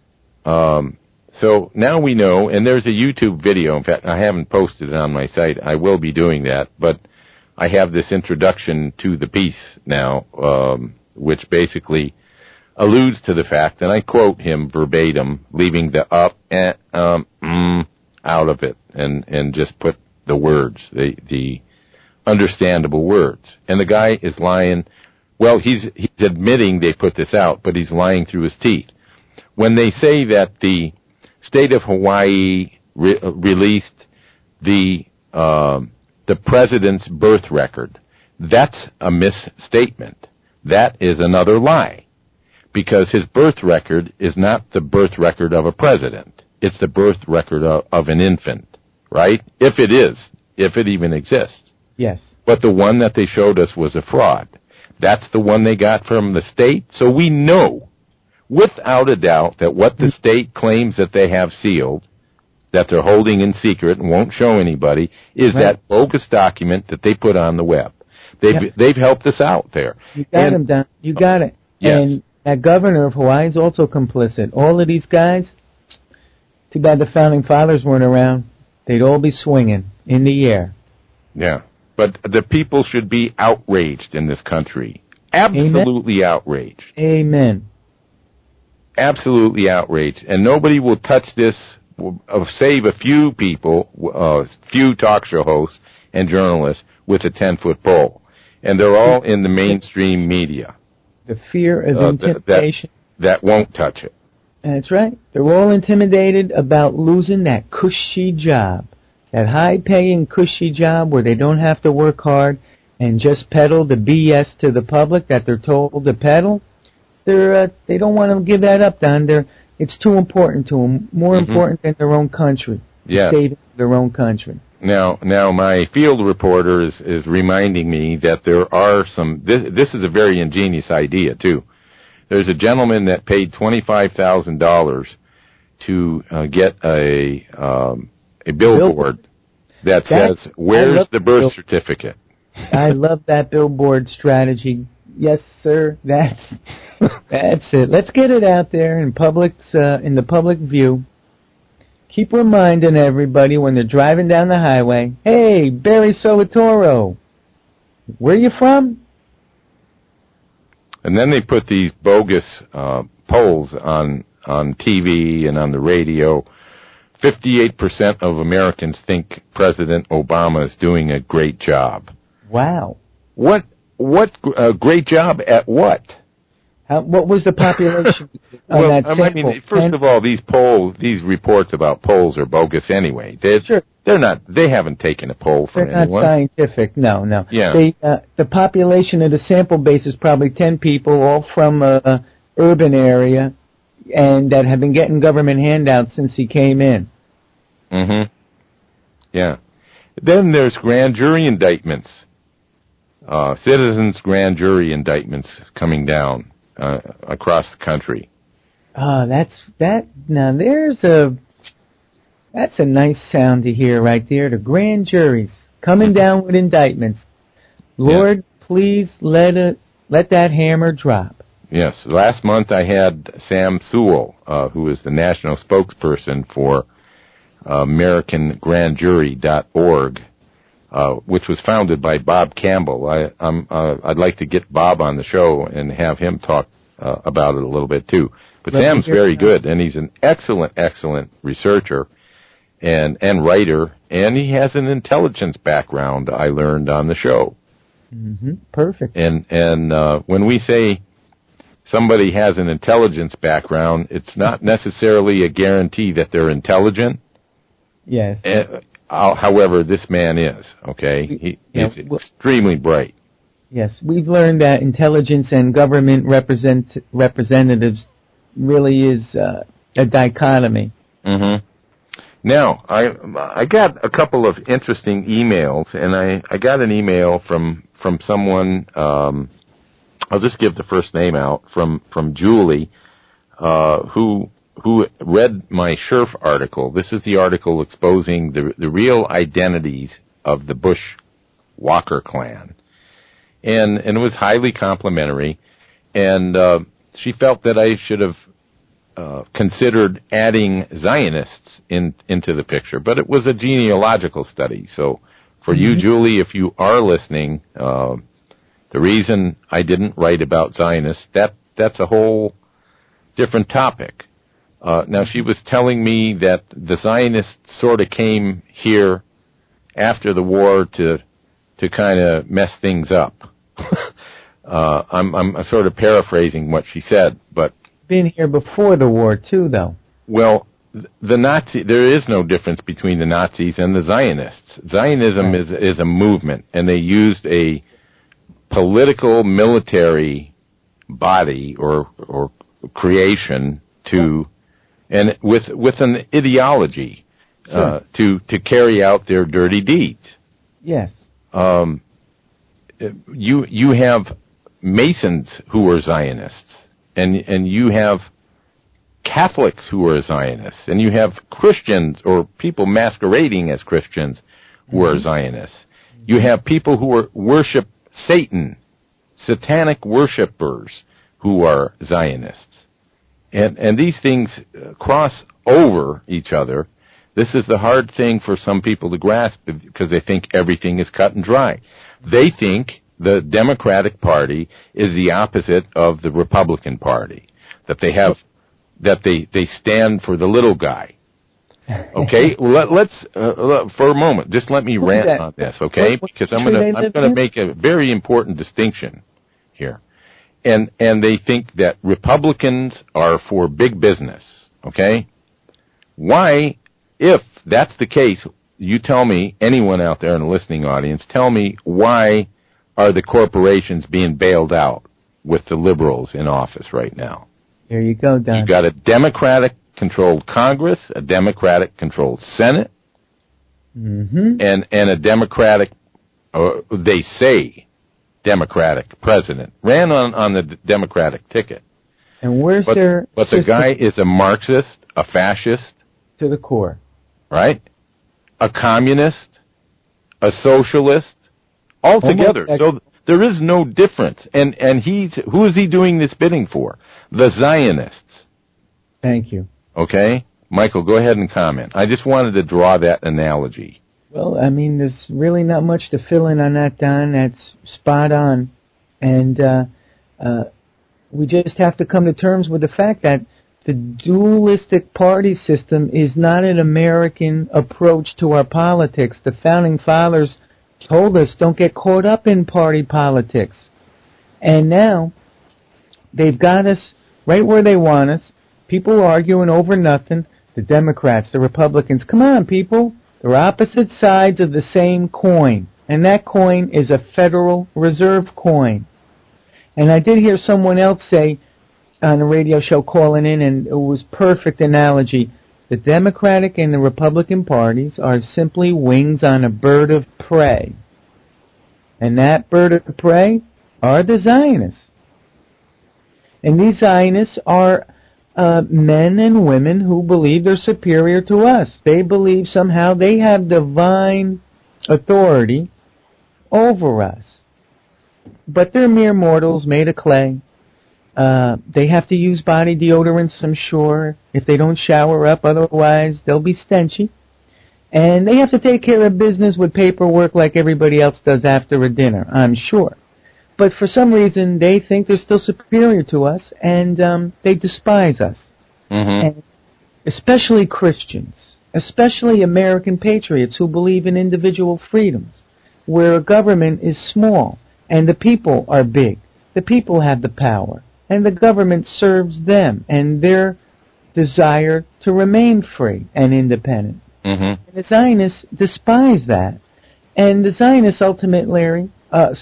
[SPEAKER 1] now we know, and there's a YouTube video. In fact, I haven't posted it on my site. I will be doing that, but I have this introduction to the piece now, which basically alludes to the fact, and I quote him verbatim, leaving the up and out of it, and just put the words, the understandable words. And the guy is lying. Well, he's admitting they put this out, but he's lying through his teeth. When they say that the state of Hawaii released the president's birth record, that's a misstatement. That is another lie. Because his birth record is not the birth record of a president. It's the birth record of an infant, right? If it even exists.
[SPEAKER 2] Yes.
[SPEAKER 1] But the one that they showed us was a fraud. That's the one they got from the state. So we know, without a doubt, that what the state claims that they have sealed, that they're holding in secret and won't show anybody, is that bogus document that they put on the web. They've helped us out there.
[SPEAKER 2] You got him, Don. You got it.
[SPEAKER 1] Yes.
[SPEAKER 2] And that governor of Hawaii is also complicit. All of these guys, too bad the founding fathers weren't around. They'd all be swinging in the air.
[SPEAKER 1] Yeah, but the people should be outraged in this country. Absolutely outraged.
[SPEAKER 2] Amen.
[SPEAKER 1] Absolutely outraged. And nobody will touch this save a few people, few talk show hosts and journalists with a 10-foot pole. And they're all in the mainstream media.
[SPEAKER 2] The fear of intimidation.
[SPEAKER 1] That won't touch it.
[SPEAKER 2] That's right. They're all intimidated about losing that cushy job, that high-paying cushy job where they don't have to work hard and just peddle the BS to the public that they're told to peddle. They don't want to give that up, Don. It's too important to them, more important than their own country.
[SPEAKER 1] Yeah.
[SPEAKER 2] Saving their own country.
[SPEAKER 1] Now, my field reporter is reminding me that there are some. This is a very ingenious idea too. There's a gentleman that paid $25,000 to get a billboard that says, "Where's the birth certificate?"
[SPEAKER 2] I love that billboard strategy. Yes, sir. That's it. Let's get it out there in the public view. Keep reminding everybody when they're driving down the highway, "Hey, Barry Soetoro, where you from?"
[SPEAKER 1] And then they put these bogus polls on TV and on the radio. 58% of Americans think President Obama is doing a great job.
[SPEAKER 2] Wow.
[SPEAKER 1] What great job at what?
[SPEAKER 2] What was the population on that sample?
[SPEAKER 1] I mean, first of all, these reports about polls are bogus anyway. They're not. They haven't taken a poll from anyone.
[SPEAKER 2] They're not scientific. No.
[SPEAKER 1] Yeah.
[SPEAKER 2] The population of the sample base is probably 10 people, all from a urban area, and that have been getting government handouts since he came in.
[SPEAKER 1] Mm-hmm. Yeah. Then there's grand jury indictments. Citizens' grand jury indictments coming down across the country.
[SPEAKER 2] That's a nice sound to hear right there. The grand juries coming down with indictments. Lord, please let that hammer drop.
[SPEAKER 1] Yes. Last month I had Sam Sewell, who is the national spokesperson for AmericanGrandJury.org, which was founded by Bob Campbell. I'd like to get Bob on the show and have him talk about it a little bit too. But Sam's very good, and he's an excellent researcher and writer, and he has an intelligence background, I learned on the show.
[SPEAKER 2] Mm-hmm. Perfect.
[SPEAKER 1] And when we say somebody has an intelligence background, it's not necessarily a guarantee that they're intelligent.
[SPEAKER 2] Yes.
[SPEAKER 1] However, this man is, okay? He's extremely bright.
[SPEAKER 2] Yes, we've learned that intelligence and government representatives really is a dichotomy.
[SPEAKER 1] Mm-hmm. Now, I got a couple of interesting emails, and I got an email from someone, I'll just give the first name out, from Julie, who read my Scherf article. This is the article exposing the real identities of the Bush Walker clan. And it was highly complimentary, and she felt that I should have considered adding Zionists into the picture. But it was a genealogical study. So for you, Julie, if you are listening, the reason I didn't write about Zionists, that's a whole different topic. Now, she was telling me that the Zionists sort of came here after the war to kind of mess things up. I'm sort of paraphrasing what she said, but
[SPEAKER 2] been here before the war too, though.
[SPEAKER 1] Well, there is no difference between the Nazis and the Zionists. Zionism is a movement, and they used a political military body or creation to, and with an ideology to carry out their dirty deeds.
[SPEAKER 2] Yes.
[SPEAKER 1] You have Masons who are Zionists, and you have Catholics who are Zionists, and you have Christians or people masquerading as Christians who are Zionists. You have people who worship Satan, satanic worshipers who are Zionists. And these things cross over each other. This is the hard thing for some people to grasp because they think everything is cut and dry. They think the Democratic Party is the opposite of the Republican Party, that they stand for the little guy. Okay, let's for a moment, just let me rant on this, okay? Because I'm gonna make a very important distinction here. And they think that Republicans are for big business, okay? Why, if that's the case, you tell me, anyone out there in the listening audience, tell me why are the corporations being bailed out with the liberals in office right now?
[SPEAKER 2] There you go, Don.
[SPEAKER 1] You got a Democratic-controlled Congress, a Democratic-controlled Senate, and a Democratic, they say, Democratic president. Ran on the Democratic ticket.
[SPEAKER 2] And where's their
[SPEAKER 1] But the guy is a Marxist, a fascist.
[SPEAKER 2] To the core.
[SPEAKER 1] Right? A communist, a socialist, all together. So there is no difference. And who is he doing this bidding for? The Zionists.
[SPEAKER 2] Thank you.
[SPEAKER 1] Okay? Michael, go ahead and comment. I just wanted to draw that analogy.
[SPEAKER 2] Well, I mean, there's really not much to fill in on that, Don. That's spot on. And we just have to come to terms with the fact that the dualistic party system is not an American approach to our politics. The Founding Fathers told us don't get caught up in party politics. And now they've got us right where they want us. People arguing over nothing. The Democrats, the Republicans. Come on, people. They're opposite sides of the same coin. And that coin is a Federal Reserve coin. And I did hear someone else say on a radio show calling in, and it was perfect analogy. The Democratic and the Republican parties are simply wings on a bird of prey. And that bird of prey are the Zionists. And these Zionists are men and women who believe they're superior to us. They believe somehow they have divine authority over us. But they're mere mortals made of clay. They have to use body deodorants, I'm sure, if they don't shower up. Otherwise, they'll be stenchy. And they have to take care of business with paperwork like everybody else does after a dinner, I'm sure. But for some reason, they think they're still superior to us, and they despise us. And especially Christians, especially American patriots who believe in individual freedoms, where a government is small and the people are big. The people have the power, and the government serves them and their desire to remain free and independent. And the Zionists despise that. And the Zionists ultimately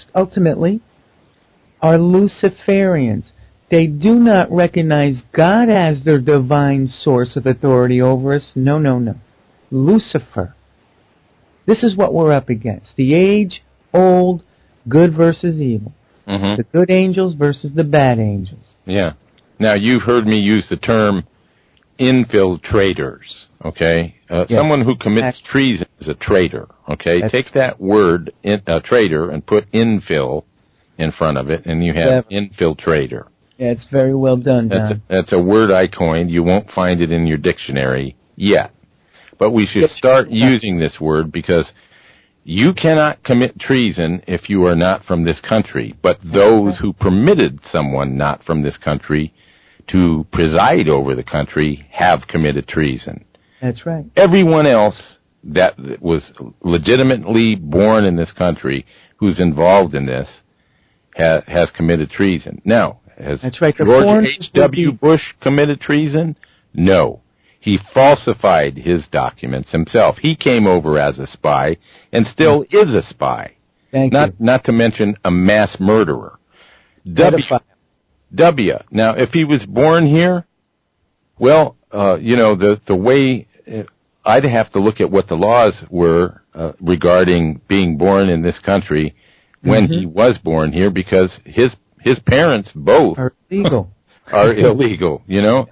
[SPEAKER 2] are Luciferians. They do not recognize God as their divine source of authority over us. No, no, no. Lucifer. This is what we're up against. The age-old good versus evil. The good angels versus the bad angels.
[SPEAKER 1] Yeah. Now, you've heard me use the term infiltrators, okay? Yes. Someone who commits treason is a traitor, okay? Take that word, traitor, and put infil in front of it, and you have infiltrator.
[SPEAKER 2] Yeah, it's very well done, Don.
[SPEAKER 1] That's a word I coined. You won't find it in your dictionary yet. But we should start using this word because you cannot commit treason if you are not from this country. But those who permitted someone not from this country to preside over the country have committed treason.
[SPEAKER 2] That's right.
[SPEAKER 1] Everyone else that was legitimately born in this country who's involved in this has committed treason. Now, has George H.W. Bush committed treason? No. He falsified his documents himself. He came over as a spy and still is a spy. Not to mention a mass murderer. W. Now, if he was born here, well, the way I'd have to look at what the laws were regarding being born in this country when he was born here, because his parents both
[SPEAKER 2] are illegal.
[SPEAKER 1] Are illegal, you know.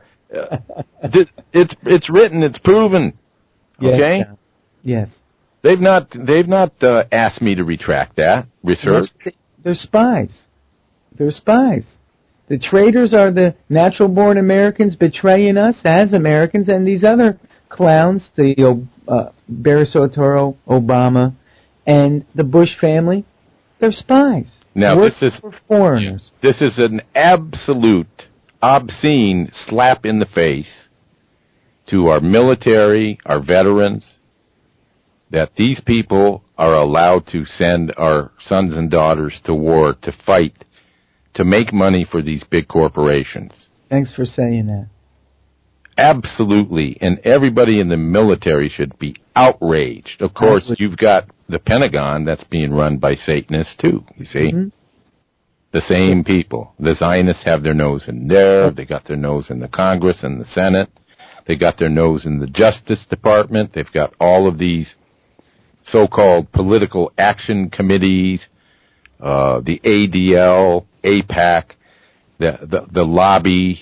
[SPEAKER 1] It's written, it's proven. Okay?
[SPEAKER 2] Yes.
[SPEAKER 1] They've not asked me to retract that research.
[SPEAKER 2] They're spies. They're spies. The traitors are the natural-born Americans betraying us as Americans, and these other clowns, the Barry-Soetoro, Obama, and the Bush family, they're spies.
[SPEAKER 1] Now, this is
[SPEAKER 2] foreigners.
[SPEAKER 1] This is an absolute obscene slap in the face to our military, our veterans, that these people are allowed to send our sons and daughters to war, to fight, to make money for these big corporations.
[SPEAKER 2] Thanks for saying that.
[SPEAKER 1] Absolutely. And everybody in the military should be outraged. Of course, you've got the Pentagon that's being run by Satanists, too, you see. Mm-hmm. The same people. The Zionists have their nose in there. They got their nose in the Congress and the Senate. They got their nose in the Justice Department. They've got all of these so-called political action committees, the ADL, AIPAC, the lobbies,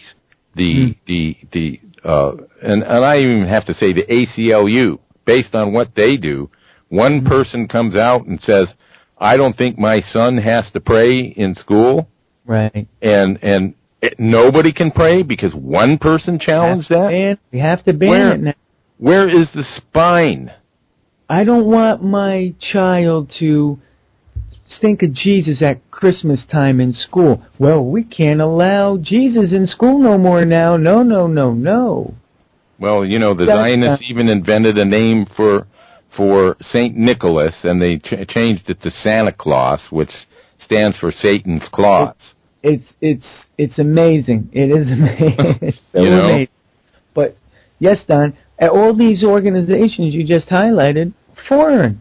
[SPEAKER 1] and I even have to say the ACLU. Based on what they do, one person comes out and says, I don't think my son has to pray in school.
[SPEAKER 2] Right.
[SPEAKER 1] And nobody can pray because one person challenged that?
[SPEAKER 2] We have to ban it now.
[SPEAKER 1] Where is the spine?
[SPEAKER 2] I don't want my child to think of Jesus at Christmas time in school. Well, we can't allow Jesus in school no more now. No.
[SPEAKER 1] Well, you know, the Zionists even invented a name for St. Nicholas, and they changed it to Santa Claus, which stands for Satan's claws.
[SPEAKER 2] It's amazing. It is amazing. It's so amazing. But, yes, Don, all these organizations you just highlighted, foreign.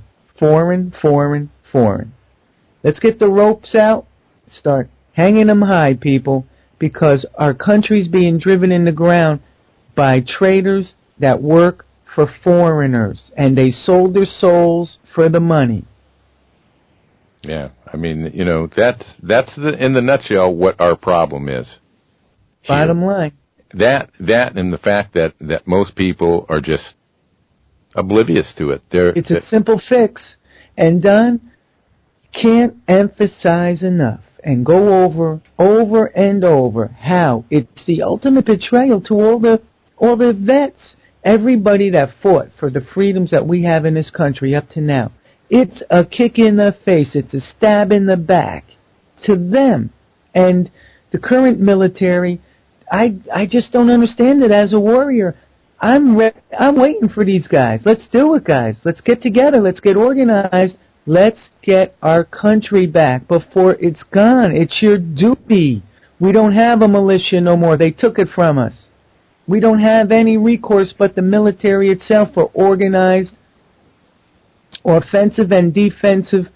[SPEAKER 2] Let's get the ropes out, start hanging them high, people, because our country's being driven in the ground by traitors that work for foreigners, and they sold their souls for the money.
[SPEAKER 1] Yeah, I mean, you know, that's in the nutshell what our problem is.
[SPEAKER 2] Bottom line.
[SPEAKER 1] That and the fact that most people are just oblivious to it.
[SPEAKER 2] It's a simple fix. And Don, can't emphasize enough and go over and over how it's the ultimate betrayal to all the vets, everybody that fought for the freedoms that we have in this country up to now. It's a kick in the face. It's a stab in the back to them. And the current military, I just don't understand it as a warrior. I'm waiting for these guys. Let's do it, guys. Let's get together. Let's get organized. Let's get our country back before it's gone. It's your duty. We don't have a militia no more. They took it from us. We don't have any recourse but the military itself for organized offensive and defensive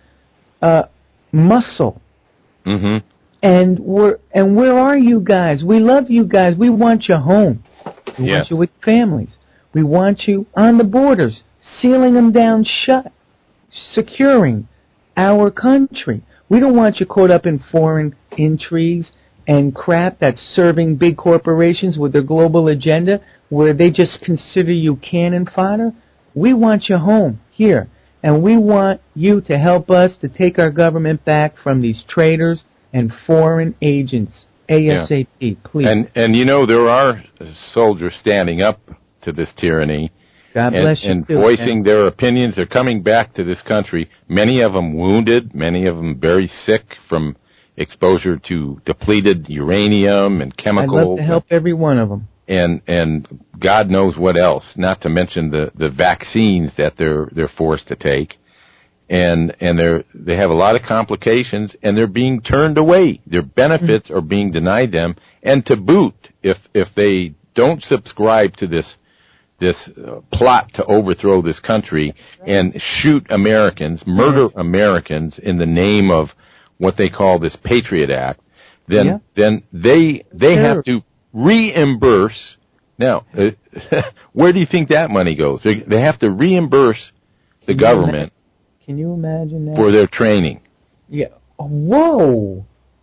[SPEAKER 2] muscle.
[SPEAKER 1] Mm-hmm.
[SPEAKER 2] And where are you guys? We love you guys. We want you home. We want you with families. We want you on the borders, sealing them down shut, securing our country. We don't want you caught up in foreign intrigues and crap that's serving big corporations with their global agenda where they just consider you cannon fodder. We want you home here, and we want you to help us to take our government back from these traitors and foreign agents. ASAP, please.
[SPEAKER 1] And you know, there are soldiers standing up to this tyranny.
[SPEAKER 2] God bless you.
[SPEAKER 1] And voicing their opinions. They're coming back to this country, many of them wounded, many of them very sick from exposure to depleted uranium and chemicals.
[SPEAKER 2] I'd love to help every one of them.
[SPEAKER 1] And God knows what else, not to mention the vaccines that they're forced to take. And they have a lot of complications, and they're being turned away. Their benefits are being denied them. And to boot, if they don't subscribe to this plot to overthrow this country and shoot Americans, murder Americans in the name of what they call this Patriot Act, then they have to reimburse. Now, where do you think that money goes? They have to reimburse the government.
[SPEAKER 2] Can you imagine that?
[SPEAKER 1] For their training.
[SPEAKER 2] Yeah. Whoa.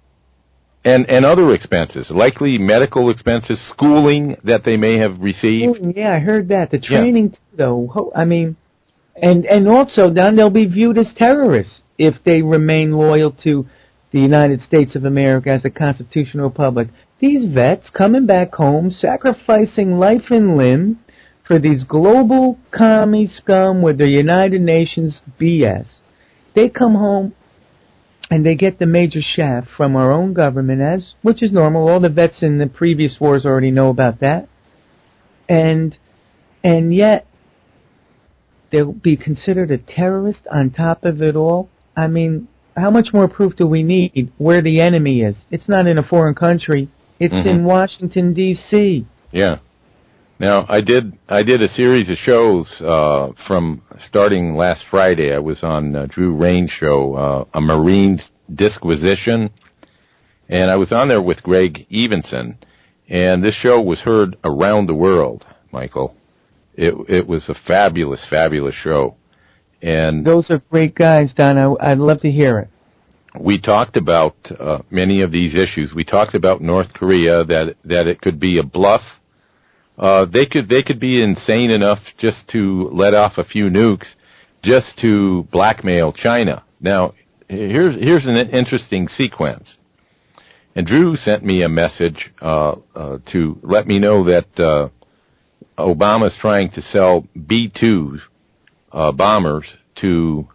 [SPEAKER 1] And other expenses, likely medical expenses, schooling that they may have received.
[SPEAKER 2] Yeah, I heard that. The training, though, I mean, and also, Don, they'll be viewed as terrorists if they remain loyal to the United States of America as a constitutional republic. These vets coming back home, sacrificing life and limb for these global commie scum with their United Nations BS. They come home and they get the major shaft from our own government, which is normal. All the vets in the previous wars already know about that. And and yet they'll be considered a terrorist on top of it all. I mean, how much more proof do we need where the enemy is? It's not in a foreign country. It's in Washington, D.C.
[SPEAKER 1] Yeah. Now, I did a series of shows from starting last Friday. I was on Drew Rain's show, A Marine's Disquisition, and I was on there with Greg Evenson, and this show was heard around the world, Michael. It was a fabulous, fabulous show. And
[SPEAKER 2] those are great guys, Don. I'd love to hear it.
[SPEAKER 1] We talked about many of these issues. We talked about North Korea, that it could be a bluff. They could be insane enough just to let off a few nukes, just to blackmail China. Now, here's an interesting sequence. And Drew sent me a message to let me know that Obama's trying to sell B-2 bombers to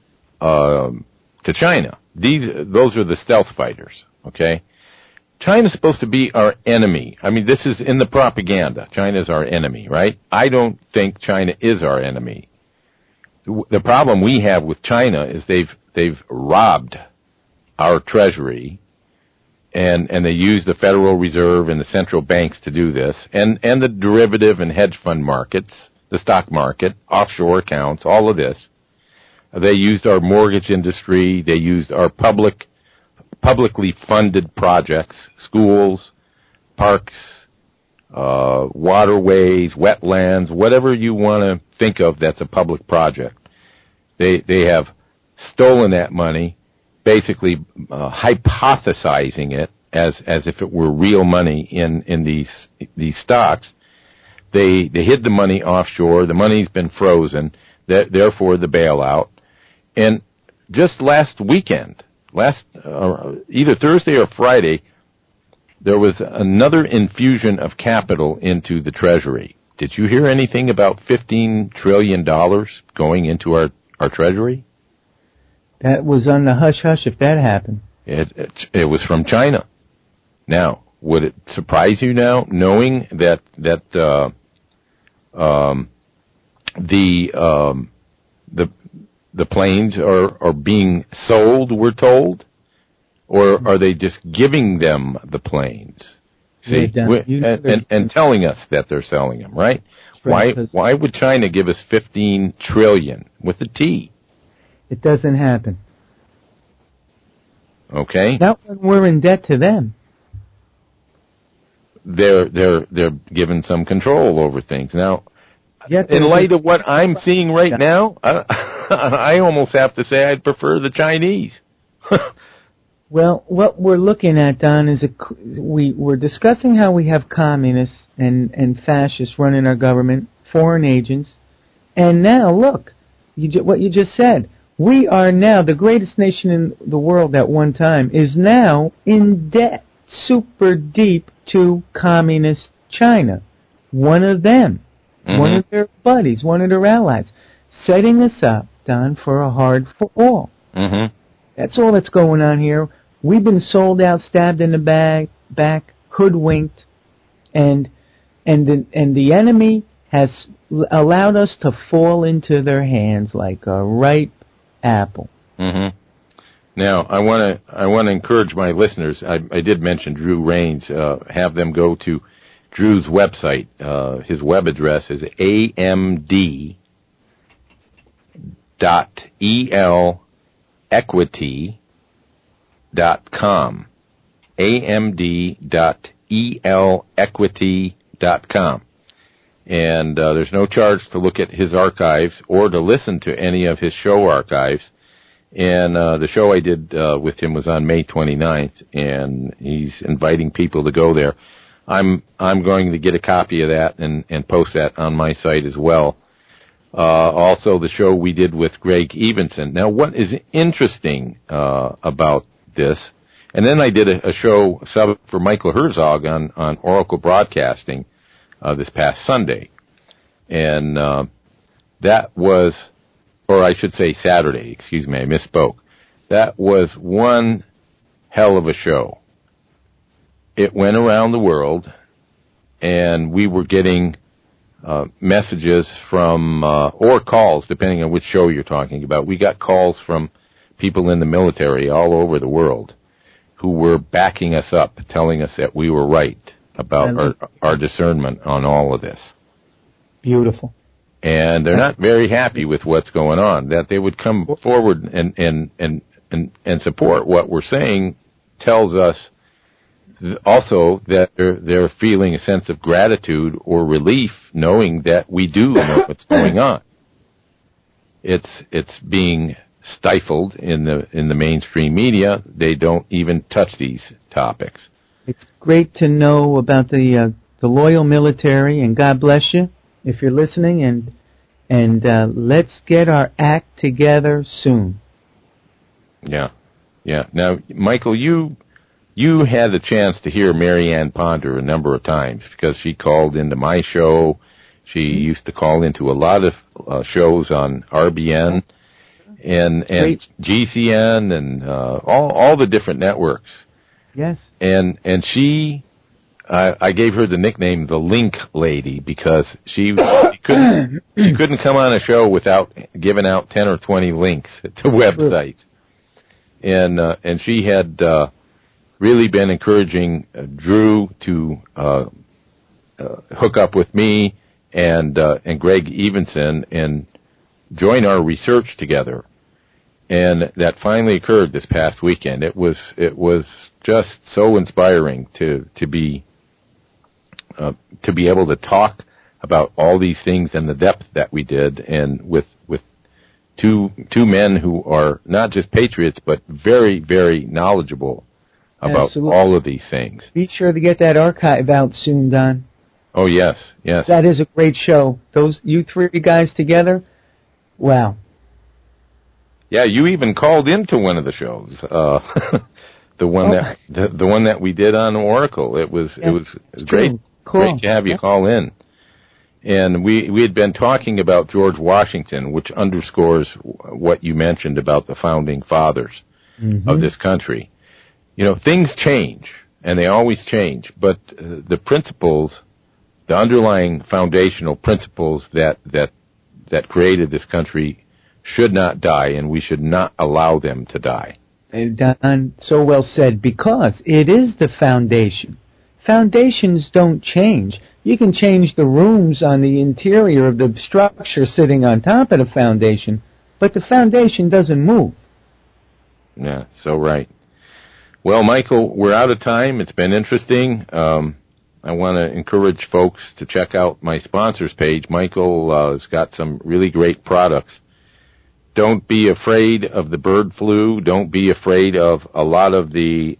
[SPEAKER 1] China. Those are the stealth fighters, okay? China's supposed to be our enemy. I mean, this is in the propaganda. China's our enemy, right? I don't think China is our enemy. The problem we have with China is they've robbed our treasury, and they use the Federal Reserve and the central banks to do this, and the derivative and hedge fund markets, the stock market, offshore accounts, all of this. They used our mortgage industry. They used our publicly funded projects, schools, parks, waterways, wetlands, whatever you want to think of that's a public project. They have stolen that money, basically hypothesizing it as if it were real money in these stocks. They hid the money offshore. The money's been frozen. Therefore, the bailout. And just last weekend, either Thursday or Friday, there was another infusion of capital into the Treasury. Did you hear anything about $15 trillion going into our Treasury?
[SPEAKER 2] That was on the hush-hush if that happened.
[SPEAKER 1] It was from China. Now, would it surprise you now, knowing that the planes are being sold, we're told? Or are they just giving them the planes? See, and telling us that they're selling them, right? Why would China give us $15 trillion with a T?
[SPEAKER 2] It doesn't happen.
[SPEAKER 1] Okay.
[SPEAKER 2] Not when we're in debt to them.
[SPEAKER 1] They're given some control over things. Now, in light of what I'm seeing right now, I almost have to say I'd prefer the Chinese.
[SPEAKER 2] Well, what we're looking at, Don, is we're discussing how we have communists and fascists running our government, foreign agents, and now, look, what you just said. We are now, the greatest nation in the world at one time, is now in debt, super deep, to communist China. One of them, one of their buddies, one of their allies, setting us up, Don, for a hard fall. That's all that's going on here. We've been sold out, stabbed in the back, hoodwinked, and the enemy has allowed us to fall into their hands like a ripe apple.
[SPEAKER 1] Now, I want to encourage my listeners. I did mention Drew Rains. Have them go to Drew's website. His web address is amd.elequity.com. amd.elequity.com. And there's no charge to look at his archives or to listen to any of his show archives. And the show I did with him was on May 29th, and he's inviting people to go there. I'm going to get a copy of that and post that on my site as well. Also, the show we did with Greg Evenson. Now, what is interesting about this, and then I did a show sub for Michael Herzog on Oracle Broadcasting this past Sunday. And that was, or I should say Saturday, excuse me, I misspoke. That was one hell of a show. It went around the world, and we were getting messages from, or calls, depending on which show you're talking about. We got calls from people in the military all over the world who were backing us up, telling us that we were right about our discernment on all of this.
[SPEAKER 2] Beautiful.
[SPEAKER 1] And they're not very happy with what's going on. That they would come forward and support what we're saying tells us also that they're feeling a sense of gratitude or relief knowing that we do know what's going on. It's being stifled in the mainstream media. They don't even touch these topics.
[SPEAKER 2] It's great to know about the loyal military, and God bless you if you're listening, and let's get our act together soon.
[SPEAKER 1] Yeah. Now, Michael, you had the chance to hear Marianne Ponder a number of times because she called into my show. She used to call into a lot of shows on RBN and GCN and all the different networks.
[SPEAKER 2] Yes.
[SPEAKER 1] And she, I gave her the nickname the Link Lady because she couldn't come on a show without giving out 10 or 20 links to websites. And she had really been encouraging Drew to hook up with me and Greg Evenson and join our research together. And that finally occurred this past weekend. It was just so inspiring to be able to talk about all these things and the depth that we did, and with two men who are not just patriots but very, very knowledgeable about all of these things.
[SPEAKER 2] Be sure to get that archive out soon, Don.
[SPEAKER 1] Oh, yes.
[SPEAKER 2] That is a great show. You three guys together, wow.
[SPEAKER 1] Yeah, you even called into one of the shows, the one that we did on Oracle. It was great,
[SPEAKER 2] cool.
[SPEAKER 1] Great to have you call in. And we had been talking about George Washington, which underscores what you mentioned about the founding fathers of this country. You know, things change, and they always change, but the principles, the underlying foundational principles that created this country should not die, and we should not allow them to die.
[SPEAKER 2] And Don, so well said, because it is the foundation. Foundations don't change. You can change the rooms on the interior of the structure sitting on top of the foundation, but the foundation doesn't move.
[SPEAKER 1] Yeah, so right. Well, Michael, we're out of time. It's been interesting. I want to encourage folks to check out my sponsors page. Michael has got some really great products. Don't be afraid of the bird flu. Don't be afraid of a lot of the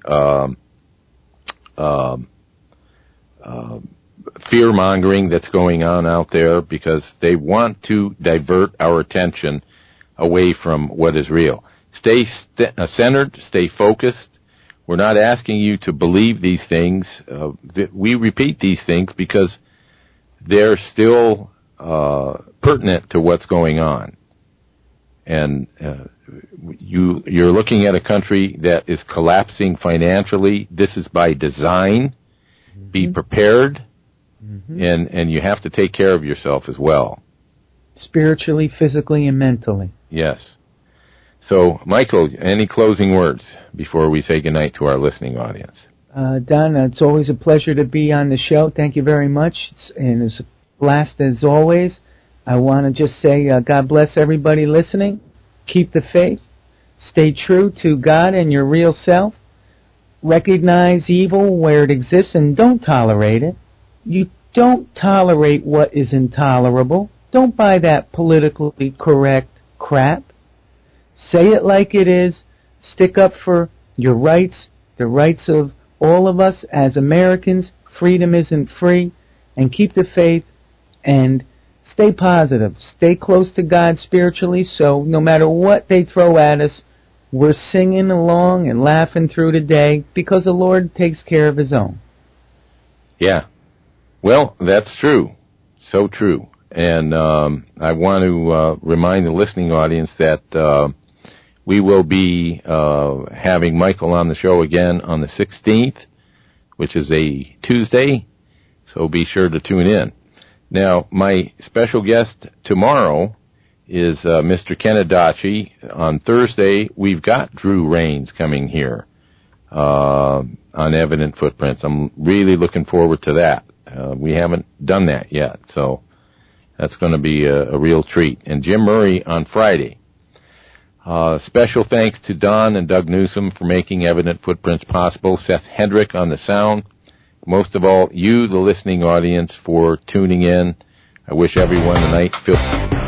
[SPEAKER 1] fear-mongering that's going on out there, because they want to divert our attention away from what is real. Stay centered. Stay focused. We're not asking you to believe these things. We repeat these things because they're still pertinent to what's going on. And you're looking at a country that is collapsing financially. This is by design. Be prepared, and you have to take care of yourself as well. Spiritually, physically, and mentally. Yes. So, Michael, any closing words before we say goodnight to our listening audience? Don, it's always a pleasure to be on the show. Thank you very much. And it's a blast as always. I want to just say God bless everybody listening. Keep the faith. Stay true to God and your real self. Recognize evil where it exists and don't tolerate it. You don't tolerate what is intolerable. Don't buy that politically correct crap. Say it like it is. Stick up for your rights, the rights of all of us as Americans. Freedom isn't free. And keep the faith and stay positive. Stay close to God spiritually, so no matter what they throw at us, we're singing along and laughing through the day because the Lord takes care of His own. Yeah. Well, that's true. So true. And I want to remind the listening audience that we will be having Michael on the show again on the 16th, which is a Tuesday, so be sure to tune in. Now, my special guest tomorrow is Mr. Ken Adachi. On Thursday, we've got Drew Rains coming here on Evident Footprints. I'm really looking forward to that. We haven't done that yet, so that's going to be a real treat. And Jim Murray on Friday. Special thanks to Don and Doug Newsom for making Evident Footprints possible. Seth Hendrick on the sound. Most of all, you, the listening audience, for tuning in. I wish everyone a night filled